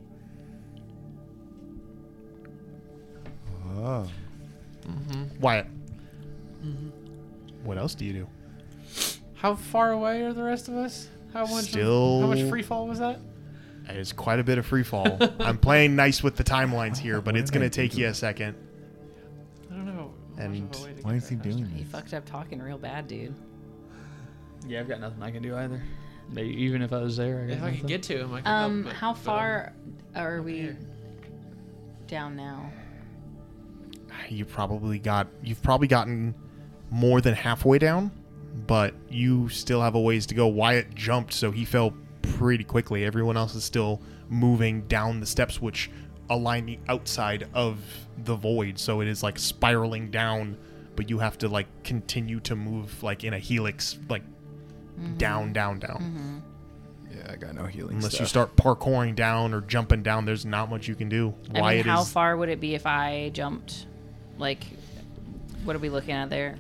Oh. Wyatt. What else do you do? How far away are the rest of us? How much free fall was that? It is quite a bit of free fall. I'm playing nice with the timelines here, but it's going to take you a second. I don't know. And why is he doing He this? fucked up talking real bad, dude. Yeah, I've got nothing I can do either. Even if I was there, I got If I could nothing. get to him, I could help. How far are we down now? You've probably gotten more than halfway down, but you still have a ways to go. Wyatt jumped, so he fell pretty quickly. Everyone else is still moving down the steps, which align the outside of the void, so it is like spiraling down, but you have to like continue to move like in a helix, like down. Yeah, I got no healing Unless stuff. you start parkouring down or jumping down, there's not much you can do. I mean, Wyatt how is far would it be if I jumped? Like, what are we looking at there?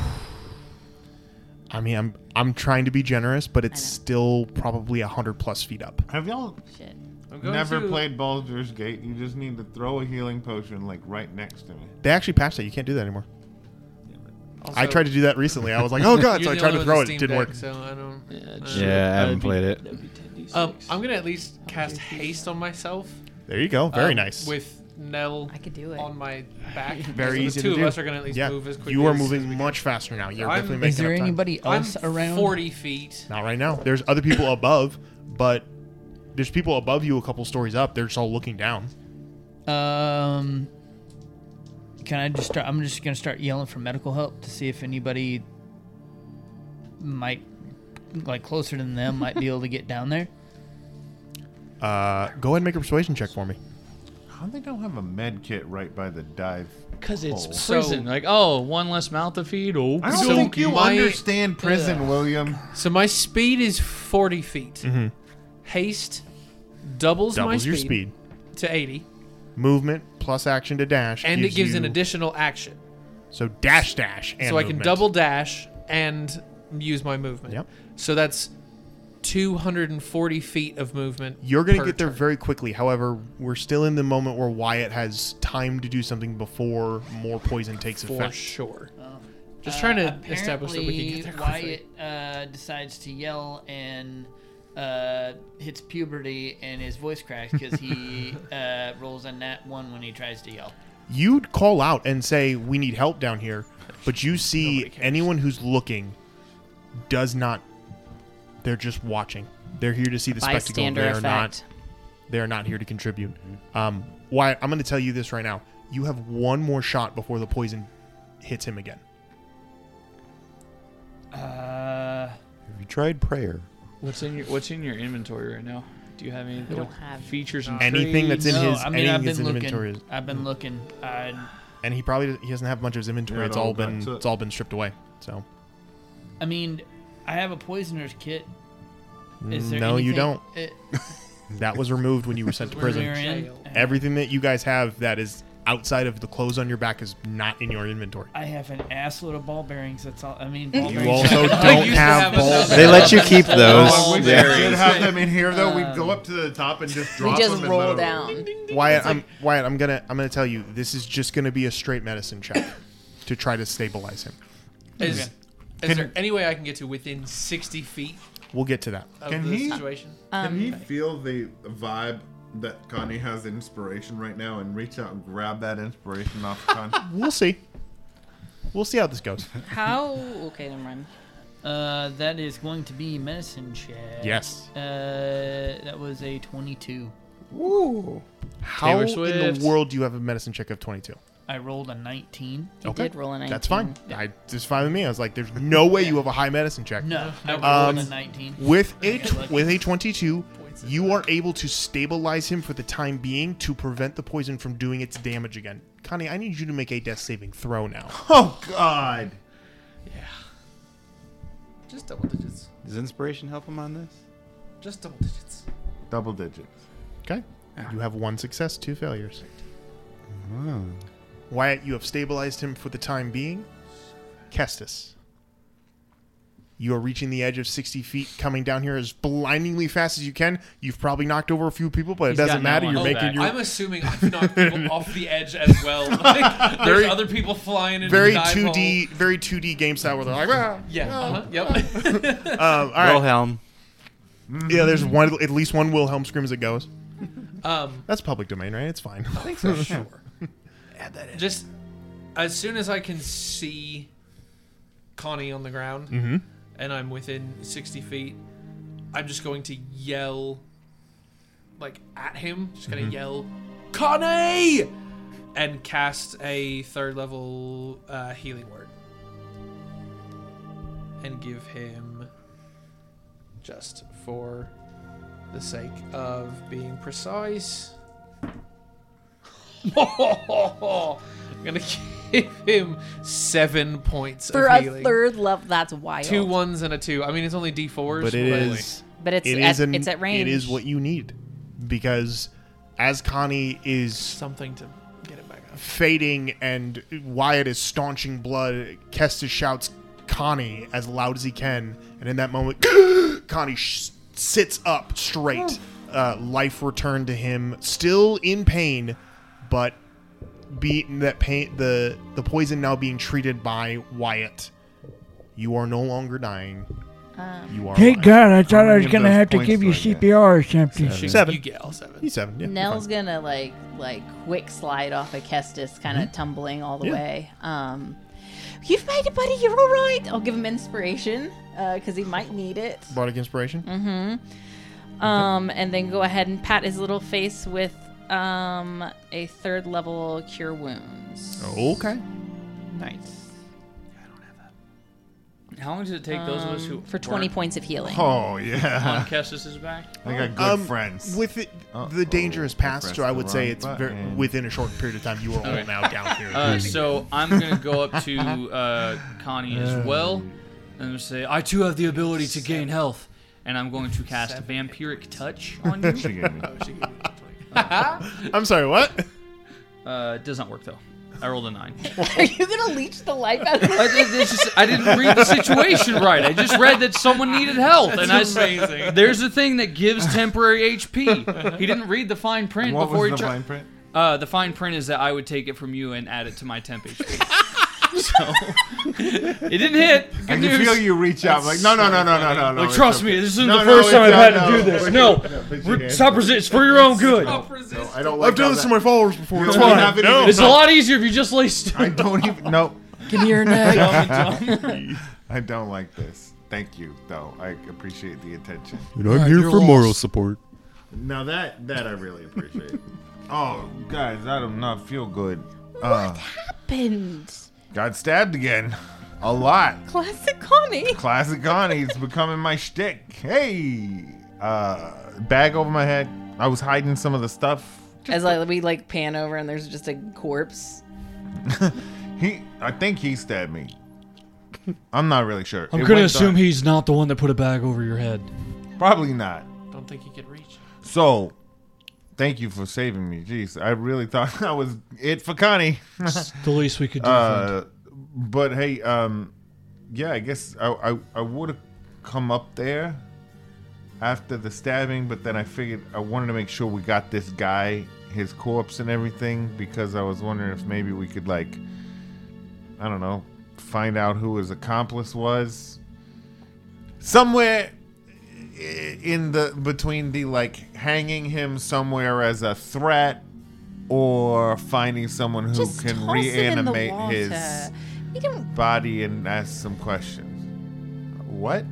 I mean, I'm trying to be generous, but it's still probably 100+ feet up. Have y'all Shit. never played Baldur's Gate? You just need to throw a healing potion like right next to me. They actually patched it. You can't do that anymore. Also, I tried to do that recently. I was like, oh god, so I You're the tried only to throw one it. with It the didn't work. Steam Deck, so I don't. Yeah, I haven't played it. I'm gonna at least cast haste on myself. There you go. Very nice. With Nell I could do it. on my back. Very so easy the two to do. of us are gonna at least yeah. move as quickly. You are as moving we much faster now. You're I'm- definitely making Is there up time. anybody else I'm around? 40 feet. Not right now. There's other people above, but there's people above you a couple stories up. They're just all looking down. Can I just start? I'm just gonna start yelling for medical help to see if anybody might, like, closer than them might be able to get down there. Go ahead and make a persuasion check for me. How they don't have a med kit right by the dive? Because it's hole? prison. Like, oh, one less mouth to feed. Oh, I don't think you understand prison, William. So my speed is 40 feet. Haste doubles my Doubles your speed. to 80. Movement plus action to dash. And it gives you, an additional action. So dash and so I can movement. double dash and use my movement. Yep. So that's 240 feet of movement. You're going to per get there turn. very quickly. However, we're still in the moment where Wyatt has time to do something before more poison takes For effect. sure. Just trying to establish that we can get there quickly. Wyatt decides to yell and hits puberty, and his voice cracks because he rolls a nat 1 when he tries to yell. You'd call out and say, we need help down here, but you see anyone who's looking does not. They're just watching. They're here to see the spectacle. Bystander effect. They are not here to contribute. Wyatt, I'm going to tell you this right now. You have one more shot before the poison hits him again. Have you tried prayer? What's in your inventory right now? Do you have any features and anything trades? that's in his? I mean, anything I've that's been in looking. inventory. I've been looking. And he doesn't have much of his inventory. Yeah, It's it all been stripped away. So. I mean, I have a poisoner's kit. Is there No, you anything- don't. That was removed when you were sent to When we prison. were in? Everything that you guys have that is outside of the clothes on your back is not in your inventory. I have an assload of ball bearings. That's all. I mean, You ball bearings. also I don't used to have ball those. They let you keep those. Oh, we Yeah. did have them in here though. We'd go up to the top and just drop We just them. roll and let 'em- down. Wyatt, I'm gonna tell you, this is just gonna be a straight medicine check to try to stabilize him. Is there any way I can get to within 60 feet We'll get to that. of Can the he- situation? Can he feel the vibe that Connie has inspiration right now and reach out and grab that inspiration off Connie? We'll see. We'll see how this goes. How? Okay, never mind. That is going to be medicine check. Yes. That was a 22. Woo. How Taylor in Swift. the world do you have a medicine check of 22? I rolled a 19. You did roll a 19. That's fine. It's fine with me. I was like, there's no way you have a high medicine check. No, I rolled a 19. With a 22, you are able to stabilize him for the time being to prevent the poison from doing its damage again. Connie, I need you to make a death saving throw now. Oh God! Just double digits. Does inspiration help him on this? Just double digits. Double digits. Okay. You have 1 success, 2 failures. Oh. Wyatt, you have stabilized him for the time being. Kestis, you are reaching the edge of 60 feet, coming down here as blindingly fast as you can. You've probably knocked over a few people, but He's it doesn't got no matter. one You're else making back. your I'm assuming I've knocked people off the edge as well. Like, there's Very- other people flying in very the dive 2D, very 2D game style where they're like, ah, Yeah. Yep. all right. Wilhelm. Yeah, there's one, at least one Wilhelm scream as it goes. Um, That's public domain, right? It's fine. I think so. Sure. Add that in. Just as soon as I can see Connie on the ground and I'm within 60 feet, I'm just going to yell, like, at him. Just going to yell, Connie! And cast a 3rd level healing word. And give him, just for the sake of being precise, I'm gonna give him 7 points For of a healing. 3rd level, that's wild. 2 1s and a 2. I mean, it's only D4s. But it is. But it's it's at range. It is what you need, because as Connie is something to get it back up. fading and Wyatt is staunching blood, Kestis shouts Connie as loud as he can, and in that moment, Connie sits up straight. Life returned to him, still in pain, but that pain, the poison now being treated by Wyatt. You are no longer dying. You are. Thank alive. God, I thought I was many of going to those have to points give you do I get? CPR or something. 7. You get all 7. He's 7. Yeah, you're Nell's fine. gonna like quick slide off of Kestis, kind of tumbling all the Yeah. way. You've made it, buddy. You're all right. I'll give him inspiration because he might need it. Bardic inspiration. And then go ahead and pat his little face with a 3rd level cure wounds. Okay. Nice. How long does it take those of us who for 20 weren't points of healing? Oh yeah. on Kestis' back? I got good friends. With it, the danger is past, pressed so I the would say wrong it's button. within a short period of time. You are all Okay. now down here. So I'm gonna go up to Connie as well, and say, "I too have the ability to gain health," and I'm going to cast Vampiric Touch on you. She gave me- I'm sorry, what? It does not work though. I rolled a 9. Are you gonna leech the life out of I didn't read the situation right. I just read that someone needed health, and I said, "There's a thing that gives temporary HP." He didn't read the fine print What before was he the fine print? The fine print is that I would take it from you and add it to my temp HP. So it didn't hit. Good I can news. feel you reach out like, no. Like, it's trust okay. me, this isn't No, the no, first it's time I've not, had to do this. put No, your hand- stop resisting. It's for your own good. No, I don't like I've done how this to that- my followers before. You It's don't fine. have it No. even- It's a lot easier if you just lay still. I don't even. No. Give me your neck. I don't like this. Thank you, though. I appreciate the attention. And I'm here for moral support. Now that I really appreciate. Oh, guys, I do not feel good. What happened? Got stabbed again. A lot. Classic Connie. Classic Connie. It's becoming my shtick. Hey, bag over my head. I was hiding some of the stuff. As like we like pan over and there's just a corpse. I think he stabbed me. I'm not really sure. I'm going to assume he's not the one that put a bag over your head. Probably not. Don't think he could reach. So, thank you for saving me. Jeez, I really thought that was it for Connie. It's the least we could do. Friend. But hey, yeah, I guess I would have come up there after the stabbing, but then I figured I wanted to make sure we got this guy, his corpse and everything, because I was wondering if maybe we could, like, I don't know, find out who his accomplice was. Somewhere in the between the like hanging him somewhere as a threat or finding someone who Just can toss him in the reanimate water. his We don't. body and ask some questions. What?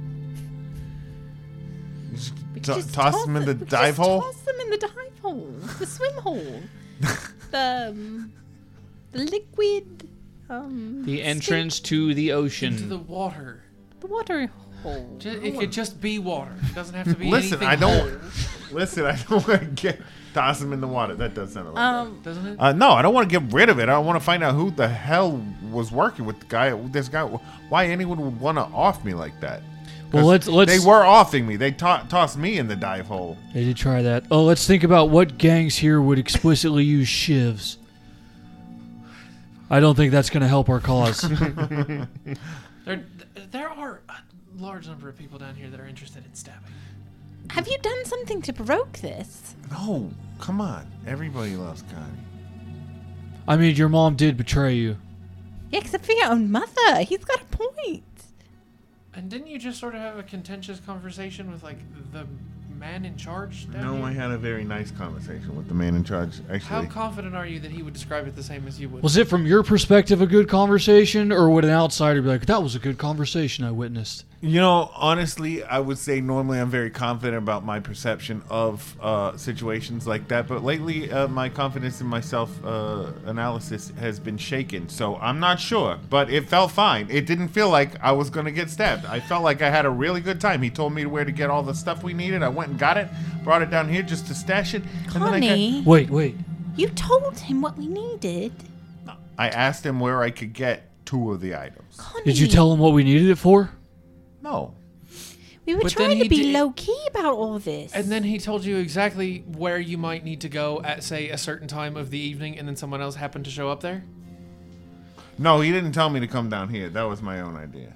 Just Toss him in the dive hole? Toss them in the dive hole, the swim hole, the liquid, The entrance to the ocean. Into the water. the water hole. It could just be water. It doesn't have to be Listen, anything. I don't. Listen, I don't want to toss him in the water. That does sound a little Doesn't it? no, I don't want to get rid of it. I want to find out who the hell was working with the guy. This guy. Why anyone would want to off me like that? Well, let's. They were offing me. They tossed me in the dive hole. They did try that. Oh, let's think about what gangs here would explicitly use shivs. I don't think that's going to help our cause. There are a large number of people down here that are interested in stabbing. Have you done something to provoke this? No, come on. Everybody loves Connie. I mean, your mom did betray you. Yeah, except for your own mother. He's got a point. And didn't you just sort of have a contentious conversation with, like, the man in charge down No, here? I had a very nice conversation with the man in charge, How actually. confident are you that he would describe it the same as you would? Was it from your perspective a good conversation, or would an outsider be like, that was a good conversation I witnessed? You know, honestly, I would say normally I'm very confident about my perception of situations like that, but lately my confidence in myself analysis has been shaken, so I'm not sure. But it felt fine. It didn't feel like I was going to get stabbed. I felt like I had a really good time. He told me where to get all the stuff we needed. I went and got it, brought it down here just to stash it. And then Connie, Wait. you told him what we needed. I asked him where I could get 2 of the items. Connie, Did you tell him what we needed it for? No. we were But then trying to he be did- low key about all this. And then he told you exactly where you might need to go at, say, a certain time of the evening, and then someone else happened to show up there? No, he didn't tell me to come down here. That was my own idea.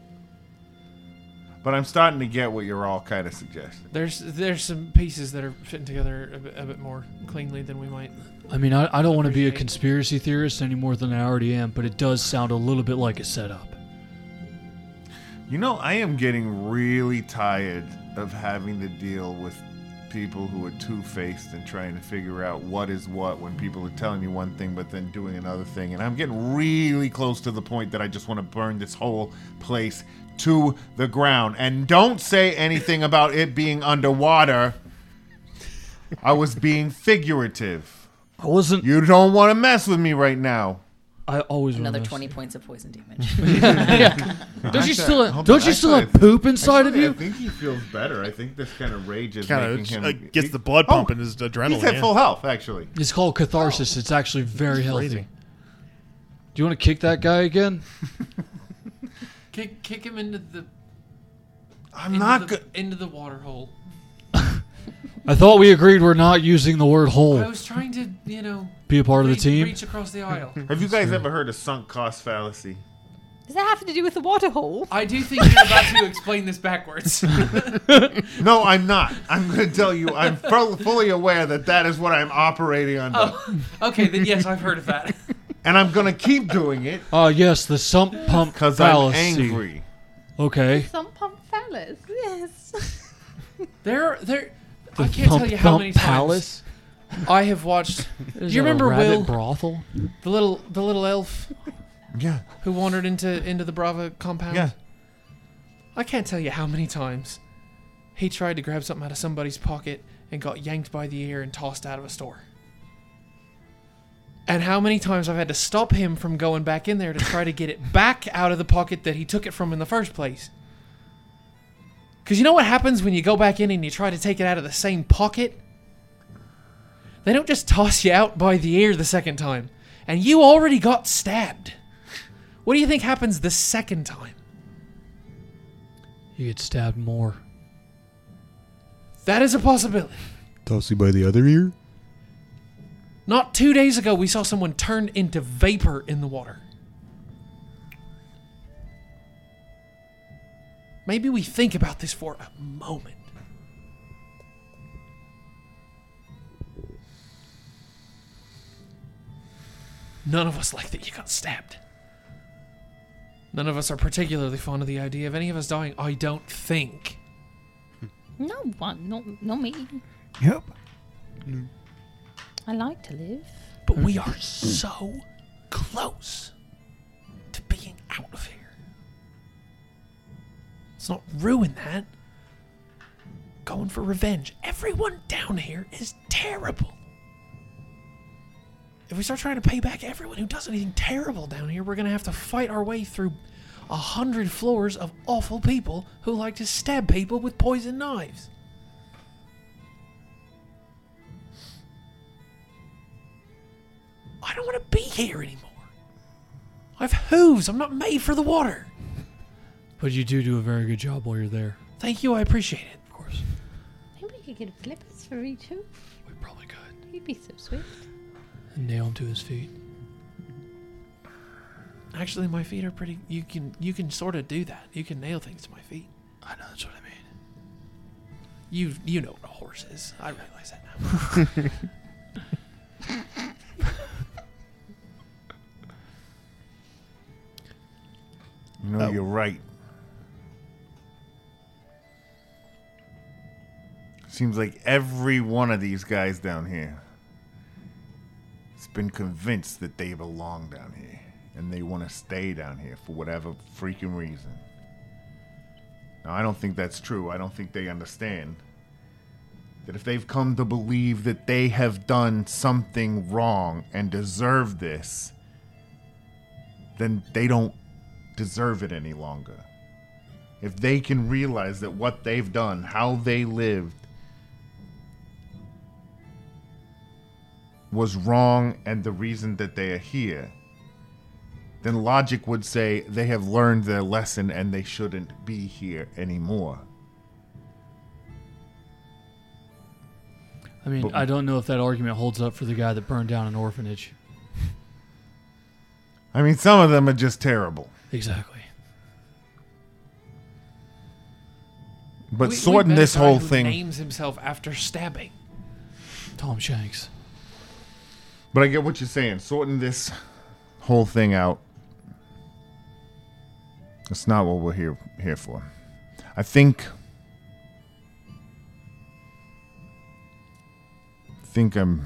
But I'm starting to get what you're all kind of suggesting. There's some pieces that are fitting together a bit more cleanly than we might. I mean, I don't want to be a conspiracy theorist any more than I already am, but it does sound a little bit like a setup. You know, I am getting really tired of having to deal with people who are two-faced and trying to figure out what is what when people are telling you one thing but then doing another thing. And I'm getting really close to the point that I just want to burn this whole place to the ground. And don't say anything about it being underwater. I was being figurative. I wasn't. You don't want to mess with me right now. I always Another remember 20 points of poison damage. Don't you still have poop inside of you? I think he feels better. I think this kind of rage is Kind making of him gets the blood pumping, his adrenaline. He's at full health, actually. It's called catharsis. It's actually very healthy. crazy. Do you want to kick that guy again? Kick him into the. I'm into the water hole. I thought we agreed we're not using the word hole. I was trying to, Be a part of the team? Reach across the aisle. Have you guys ever heard of sunk cost fallacy? Does that have to do with the water hole? I do think you're about to explain this backwards. No, I'm not. I'm going to tell you, I'm fully aware that is what I'm operating under. Oh, okay, then yes, I've heard of that. And I'm going to keep doing it. Yes, the sump pump because I'm fallacy. angry. Okay. Some pump phallus. Yes. I can't tell you how many times palace? I have watched. Do Is you that a remember rabbit Will, brothel? the little elf? Yeah. Who wandered into the Brava compound? Yeah. I can't tell you how many times he tried to grab something out of somebody's pocket and got yanked by the ear and tossed out of a store. And how many times I've had to stop him from going back in there to try to get it back out of the pocket that he took it from in the first place. Because you know what happens when you go back in and you try to take it out of the same pocket? They don't just toss you out by the ear the second time. And you already got stabbed. What do you think happens the second time? You get stabbed more. That is a possibility. Toss you by the other ear? Not 2 days ago, we saw someone turn into vapor in the water. Maybe we think about this for a moment. None of us like that you got stabbed. None of us are particularly fond of the idea of any of us dying, I don't think. No one, no me. Yep. I like to live. But we are so close to being out of here. Let's not ruin that. Going for revenge. Everyone down here is terrible. If we start trying to pay back everyone who does anything terrible down here, we're going to have to fight our way through 100 floors of awful people who like to stab people with poison knives. I don't want to be here anymore. I have hooves. I'm not made for the water. But you do a very good job while you're there. Thank you. I appreciate it. Of course. Maybe we could get flippers for each hoof. We probably could. He'd be so sweet. And nail him to his feet. Actually, my feet are pretty... You can sort of do that. You can nail things to my feet. I know, that's what I mean. You know what a horse is. I realize that now. You know, you're right. Seems like every one of these guys down here has been convinced that they belong down here. And they want to stay down here for whatever freaking reason. Now, I don't think that's true. I don't think they understand that if they've come to believe that they have done something wrong and deserve this, then they don't deserve it any longer. If they can realize that what they've done, how they lived, was wrong and the reason that they are here, then logic would say they have learned their lesson and they shouldn't be here anymore. I mean, But- I don't know if that argument holds up for the guy that burned down an orphanage. I mean, some of them are just terrible. Exactly. But We sorting met this a guy whole who thing... names himself after stabbing. Tom Shanks. But I get what you're saying. Sorting this whole thing out, that's not what we're here for. I think I'm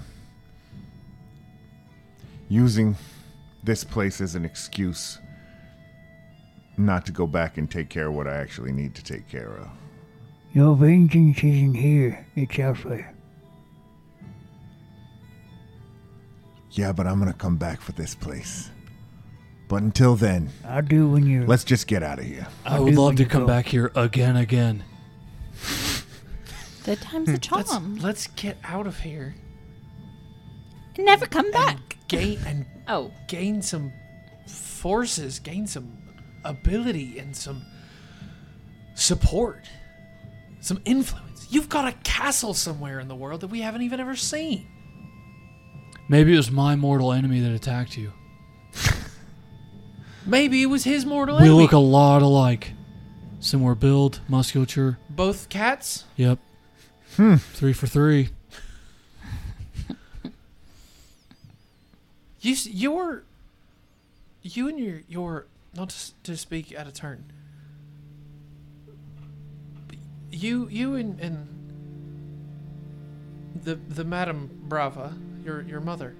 using this place as an excuse not to go back and take care of what I actually need to take care of. Your vengeance isn't here, it's elsewhere. Yeah, but I'm gonna come back for this place. But until then, I'll do when you're... let's just get out of here. I would love to come back here again. Good time's a charm. Let's get out of here. Never come back. Gain some forces, gain some ability and some support, some influence. You've got a castle somewhere in the world that we haven't even ever seen. Maybe it was my mortal enemy that attacked you. Maybe it was his mortal We enemy. look a lot alike. Similar build, musculature. Both cats? Yep. 3 for 3. You and your not to speak out of turn. You and the Madame Brava, your mother.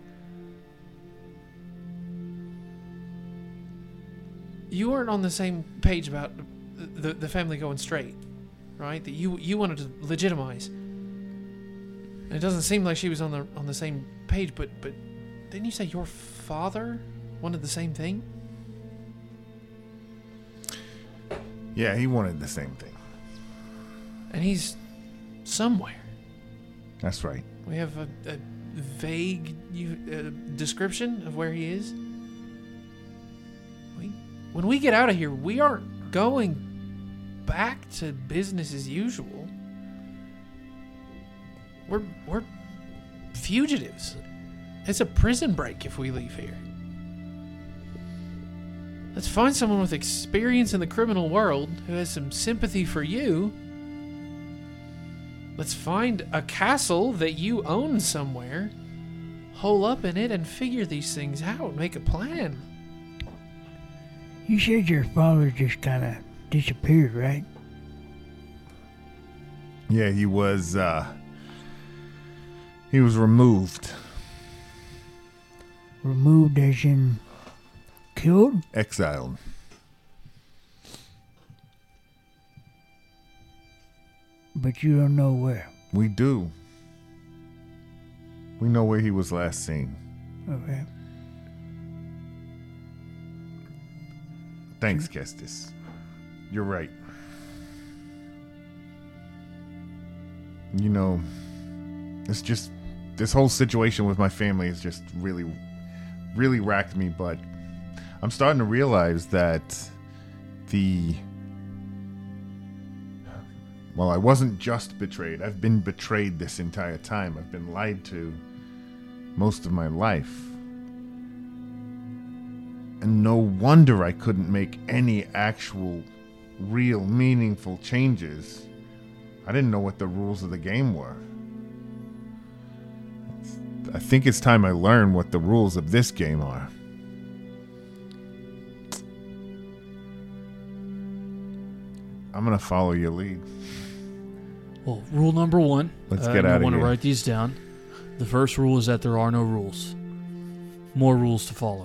You weren't on the same page about the family going straight, right? That you wanted to legitimize. And it doesn't seem like she was on the same page, but Didn't you say your father wanted the same thing? Yeah, he wanted the same thing. And he's somewhere. That's right. We have a vague description of where he is. When we get out of here, we aren't going back to business as usual. We're fugitives. It's a prison break if we leave here. Let's find someone with experience in the criminal world who has some sympathy for you. Let's find a castle that you own somewhere, hole up in it, and figure these things out. Make a plan. You said your father just kind of disappeared, right? Yeah, he was removed. Removed as in killed? Exiled. But you don't know where. We do. We know where he was last seen. Okay. Thanks, Kestis. You're right. You know, it's just, this whole situation with my family has just really, really racked me, but I'm starting to realize that well, I wasn't just betrayed. I've been betrayed this entire time. I've been lied to most of my life. And no wonder I couldn't make any actual, real, meaningful changes. I didn't know what the rules of the game were. I think it's time I learn what the rules of this game are. I'm gonna follow your lead. Well, rule number 1. Let's get out of here. I want to write these down. The first rule is that there are no rules. More rules to follow.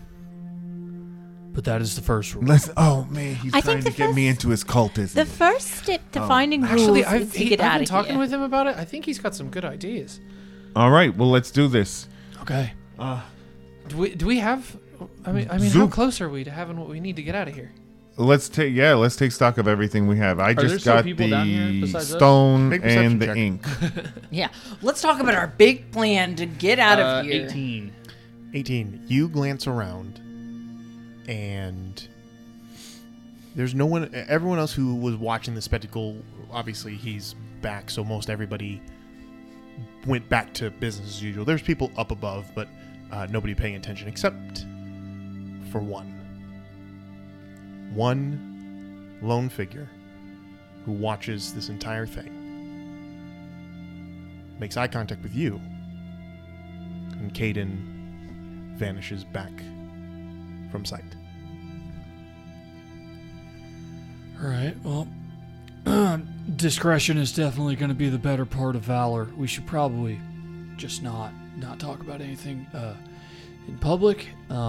But that is the first rule. Oh man, he's trying to get me into his cultism. The first step to finding rules Actually, is to get out I've been of talking here. with him about it. I think he's got some good ideas. All right, well, let's do this. Okay. Do we have? I mean, how close are we to having what we need to get out of here? Let's take stock of everything we have. I just there got still people down here the besides us? stone Make perception and the check. ink. Yeah. Let's talk about our big plan to get out of here. 18. 18. You glance around, and there's no one. Everyone else who was watching the spectacle, obviously he's back, so most everybody went back to business as usual. There's people up above, but nobody paying attention except for one. One lone figure who watches this entire thing, makes eye contact with you, and Caden vanishes back from sight. All right, well, discretion is definitely going to be the better part of valor. We should probably just not talk about anything in public.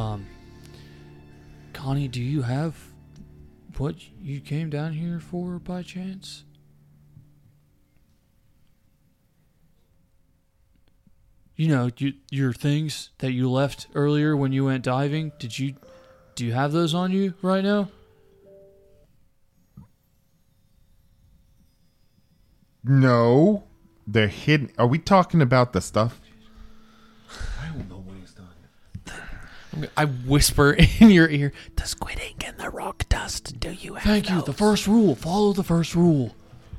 Connie, do you have what you came down here for by chance? You know, your things that you left earlier when you went diving. Do you have those on you right now? No, they're hidden. Are we talking about the stuff? I don't know what he's done. I whisper in your ear, the squid ink and the rock dust. Do you have Thank you. those? The first rule. Follow the first rule.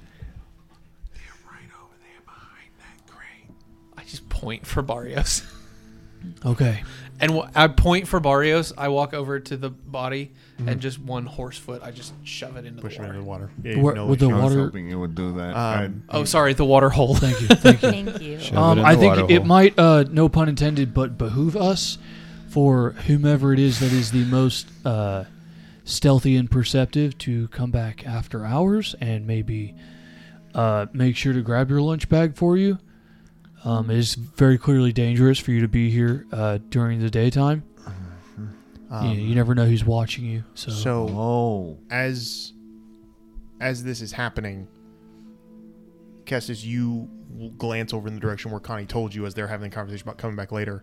I just point for Barrios. Okay. And I point for Barrios. I walk over to the body and just one horse foot. I just shove it into Push the him water. into the water. With the I was water. hoping you would do that. Oh, sorry, the water hole. Thank you. Thank you. Thank you. I think it might, no pun intended, but behoove us for whomever it is that is the most stealthy and perceptive to come back after hours and maybe make sure to grab your lunch bag for you. It is very clearly dangerous for you to be here during the daytime. You never know who's watching you. So as this is happening, Kestis, you glance over in the direction where Connie told you as they're having a conversation about coming back later.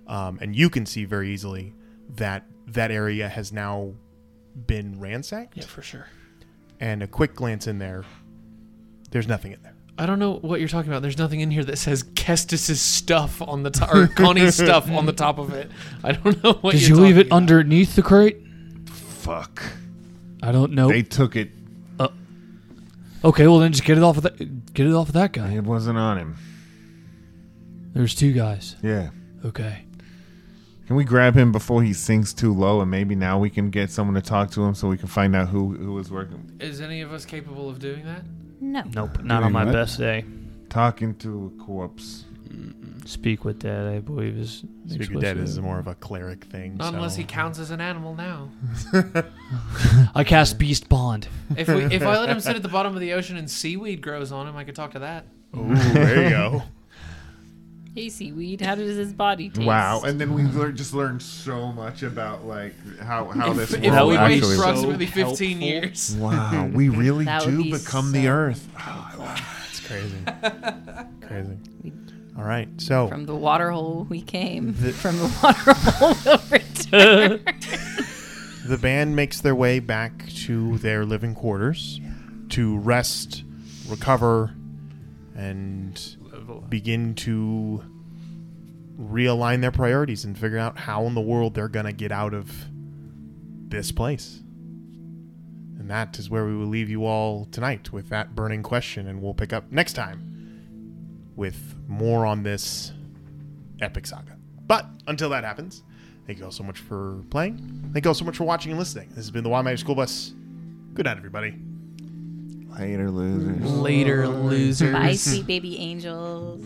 and you can see very easily that that area has now been ransacked. Yeah, for sure. And a quick glance in there, there's nothing in there. I don't know what you're talking about. There's nothing in here that says Kestis's stuff on the top, or Connie's stuff on the top of it. I don't know what Did you're you leave it talking underneath the crate? Fuck. I don't know. They took it. Okay, well then just get it off of that. Get it off of that guy. It wasn't on him. There's 2 guys. Yeah. Okay. Can we grab him before he sinks too low, and maybe now we can get someone to talk to him so we can find out who was working? Is any of us capable of doing that? No. Nope, not on my best day. Talking to a corpse. Speak with dead, I believe is. Speak with dead is more of a cleric thing. Not unless he counts as an animal now. I cast Beast Bond. If I let him sit at the bottom of the ocean and seaweed grows on him, I could talk to that. Ooh, there you go. Hey, seaweed, how does his body taste? Wow, and then we just learned so much about like how this If world we wait actually approximately so 15 years. Wow, we really That would do be become so the Earth. It's crazy. Crazy. All right, so From the water hole we came. From the water hole we'll return. the band makes their way back to their living quarters to rest, recover, and begin to realign their priorities and figure out how in the world they're going to get out of this place. And that is where we will leave you all tonight with that burning question, and we'll pick up next time with more on this epic saga. But until that happens, thank you all so much for playing. Thank you all so much for watching and listening. This has been the Wild Magic School Bus. Good night, everybody. Later, losers. Later, losers. Bye, sweet baby angels.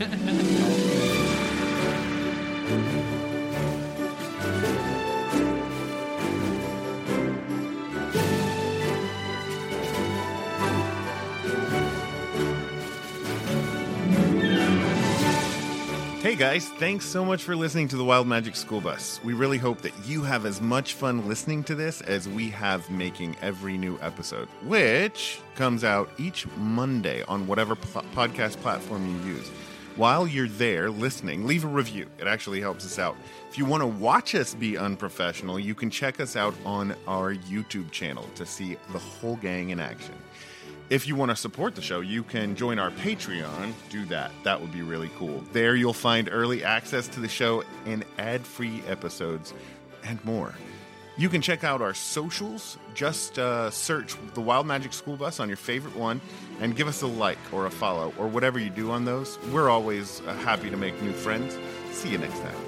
Hey guys, thanks so much for listening to the Wild Magic School Bus. We really hope that you have as much fun listening to this as we have making every new episode, which comes out each Monday on whatever podcast platform you use. While you're there listening, leave a review. It actually helps us out. If you want to watch us be unprofessional, you can check us out on our YouTube channel to see the whole gang in action. If you want to support the show, you can join our Patreon. Do that. That would be really cool. There you'll find early access to the show and ad-free episodes and more. You can check out our socials. Just search the Wild Magic School Bus on your favorite one and give us a like or a follow or whatever you do on those. We're always happy to make new friends. See you next time.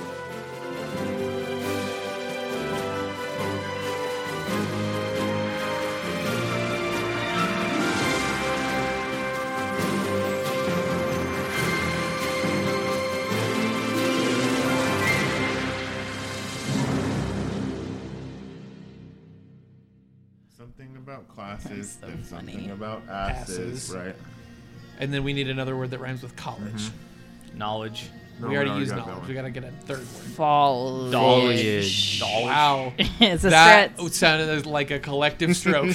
Something about classes so and funny. something about asses, right? And then we need another word that rhymes with college. Mm-hmm. Knowledge. No, we already got used that knowledge. one. We got to get a third word. Foliage. Knowledge. Wow. It's a that stretch. sounded like a collective stroke.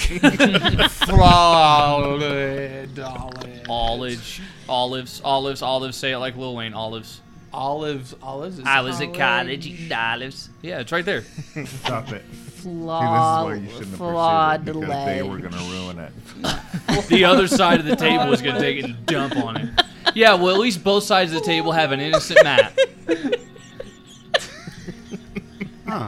Flawless. Olives. Olives. Say it like Lil Wayne. Olives. Olives. Is I was at college eating olives. Yeah, it's right there. Stop it. Flawed. See, this is why you shouldn't have Flawed pursued it, because they were leg. going to ruin it. The other side of the table is going to take it and dump on it. Yeah, well, at least both sides of the table have an innocent Matt. Huh.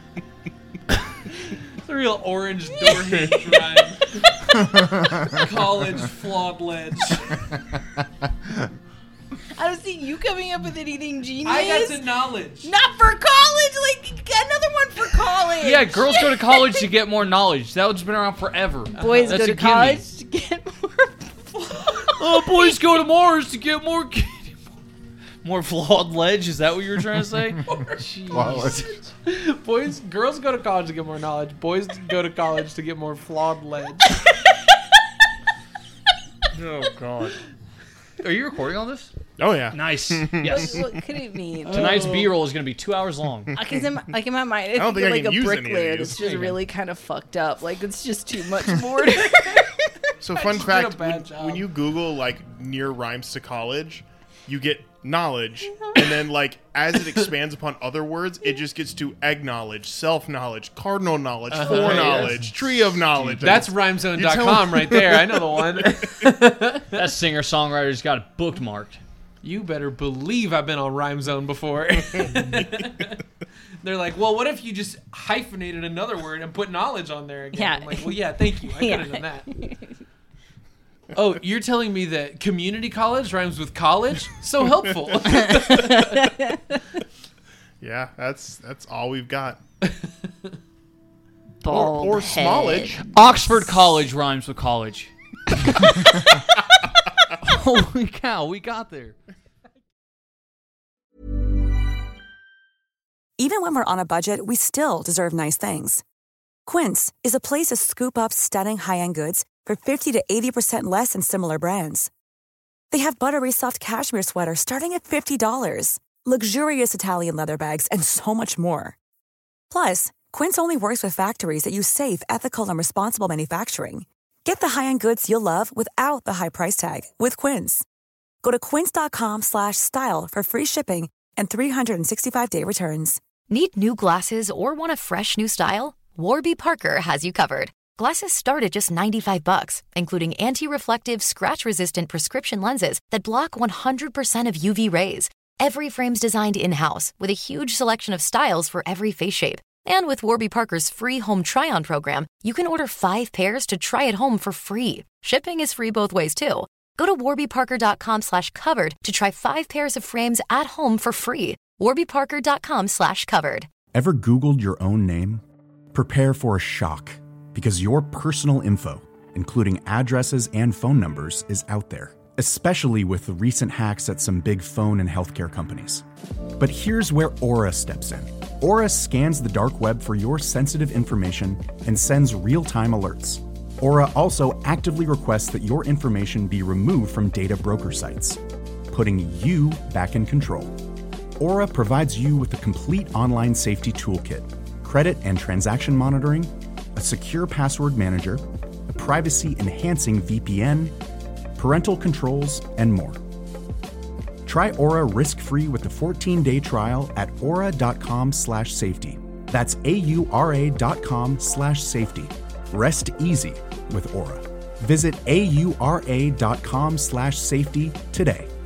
The real orange door hinge rhyme. College flawed ledge. I don't see you coming up with anything genius. I got to knowledge. Not for college. Like, another one for college. Yeah, girls go to college to get more knowledge. That's been around forever. Boys That's go to a gimme. college to get more. Oh, boys go to Mars to get more flawed ledge. Is that what you were trying to say? Girls go to college to get more knowledge. Boys go to college to get more flawed ledge. Oh, God. Are you recording all this? Oh, yeah. Nice. Yes. What could it mean? Tonight's B-roll is going to be 2 hours long. Because in my mind, I don't think I like can a use any of bricklayer these. that's just Yeah, really kind of fucked up. Like, it's just too much mortar. So fun just did a fact, bad job. when you Google like near rhymes to college, you get knowledge, and then like as it expands upon other words, it just gets to egg knowledge, self knowledge, cardinal knowledge, foreknowledge, tree of knowledge. That's rhymezone.com right there. I know the one. That singer-songwriter's got it bookmarked. You better believe I've been on RhymeZone before. They're like, well, what if you just hyphenated another word and put knowledge on there again? Yeah. I'm like, well, yeah, thank you. I could have done that. Oh, you're telling me that community college rhymes with college? So helpful. Yeah, that's all we've got. Bald or head. smallage. Oxford College rhymes with college. Holy cow, we got there. Even when we're on a budget, we still deserve nice things. Quince is a place to scoop up stunning high-end goods for 50 to 80% less than similar brands. They have buttery soft cashmere sweaters starting at $50, luxurious Italian leather bags, and so much more. Plus, Quince only works with factories that use safe, ethical, and responsible manufacturing. Get the high-end goods you'll love without the high price tag with Quince. Go to quince.com/style for free shipping and 365-day returns. Need new glasses or want a fresh new style? Warby Parker has you covered. Glasses start at just $95, including anti-reflective, scratch-resistant prescription lenses that block 100% of UV rays. Every frame's designed in-house with a huge selection of styles for every face shape. And with Warby Parker's free home try-on program, you can order 5 pairs to try at home for free. Shipping is free both ways, too. Go to warbyparker.com/covered to try 5 pairs of frames at home for free. warbyparker.com/covered. Ever Googled your own name? Prepare for a shock, because your personal info, including addresses and phone numbers, is out there, especially with the recent hacks at some big phone and healthcare companies. But here's where Aura steps in. Aura scans the dark web for your sensitive information and sends real-time alerts. Aura also actively requests that your information be removed from data broker sites, putting you back in control. Aura provides you with a complete online safety toolkit, credit and transaction monitoring, a secure password manager, a privacy-enhancing VPN, parental controls, and more. Try Aura risk-free with a 14-day trial at aura.com/safety. That's AURA.com/safety. Rest easy with Aura. Visit AURA.com/safety today.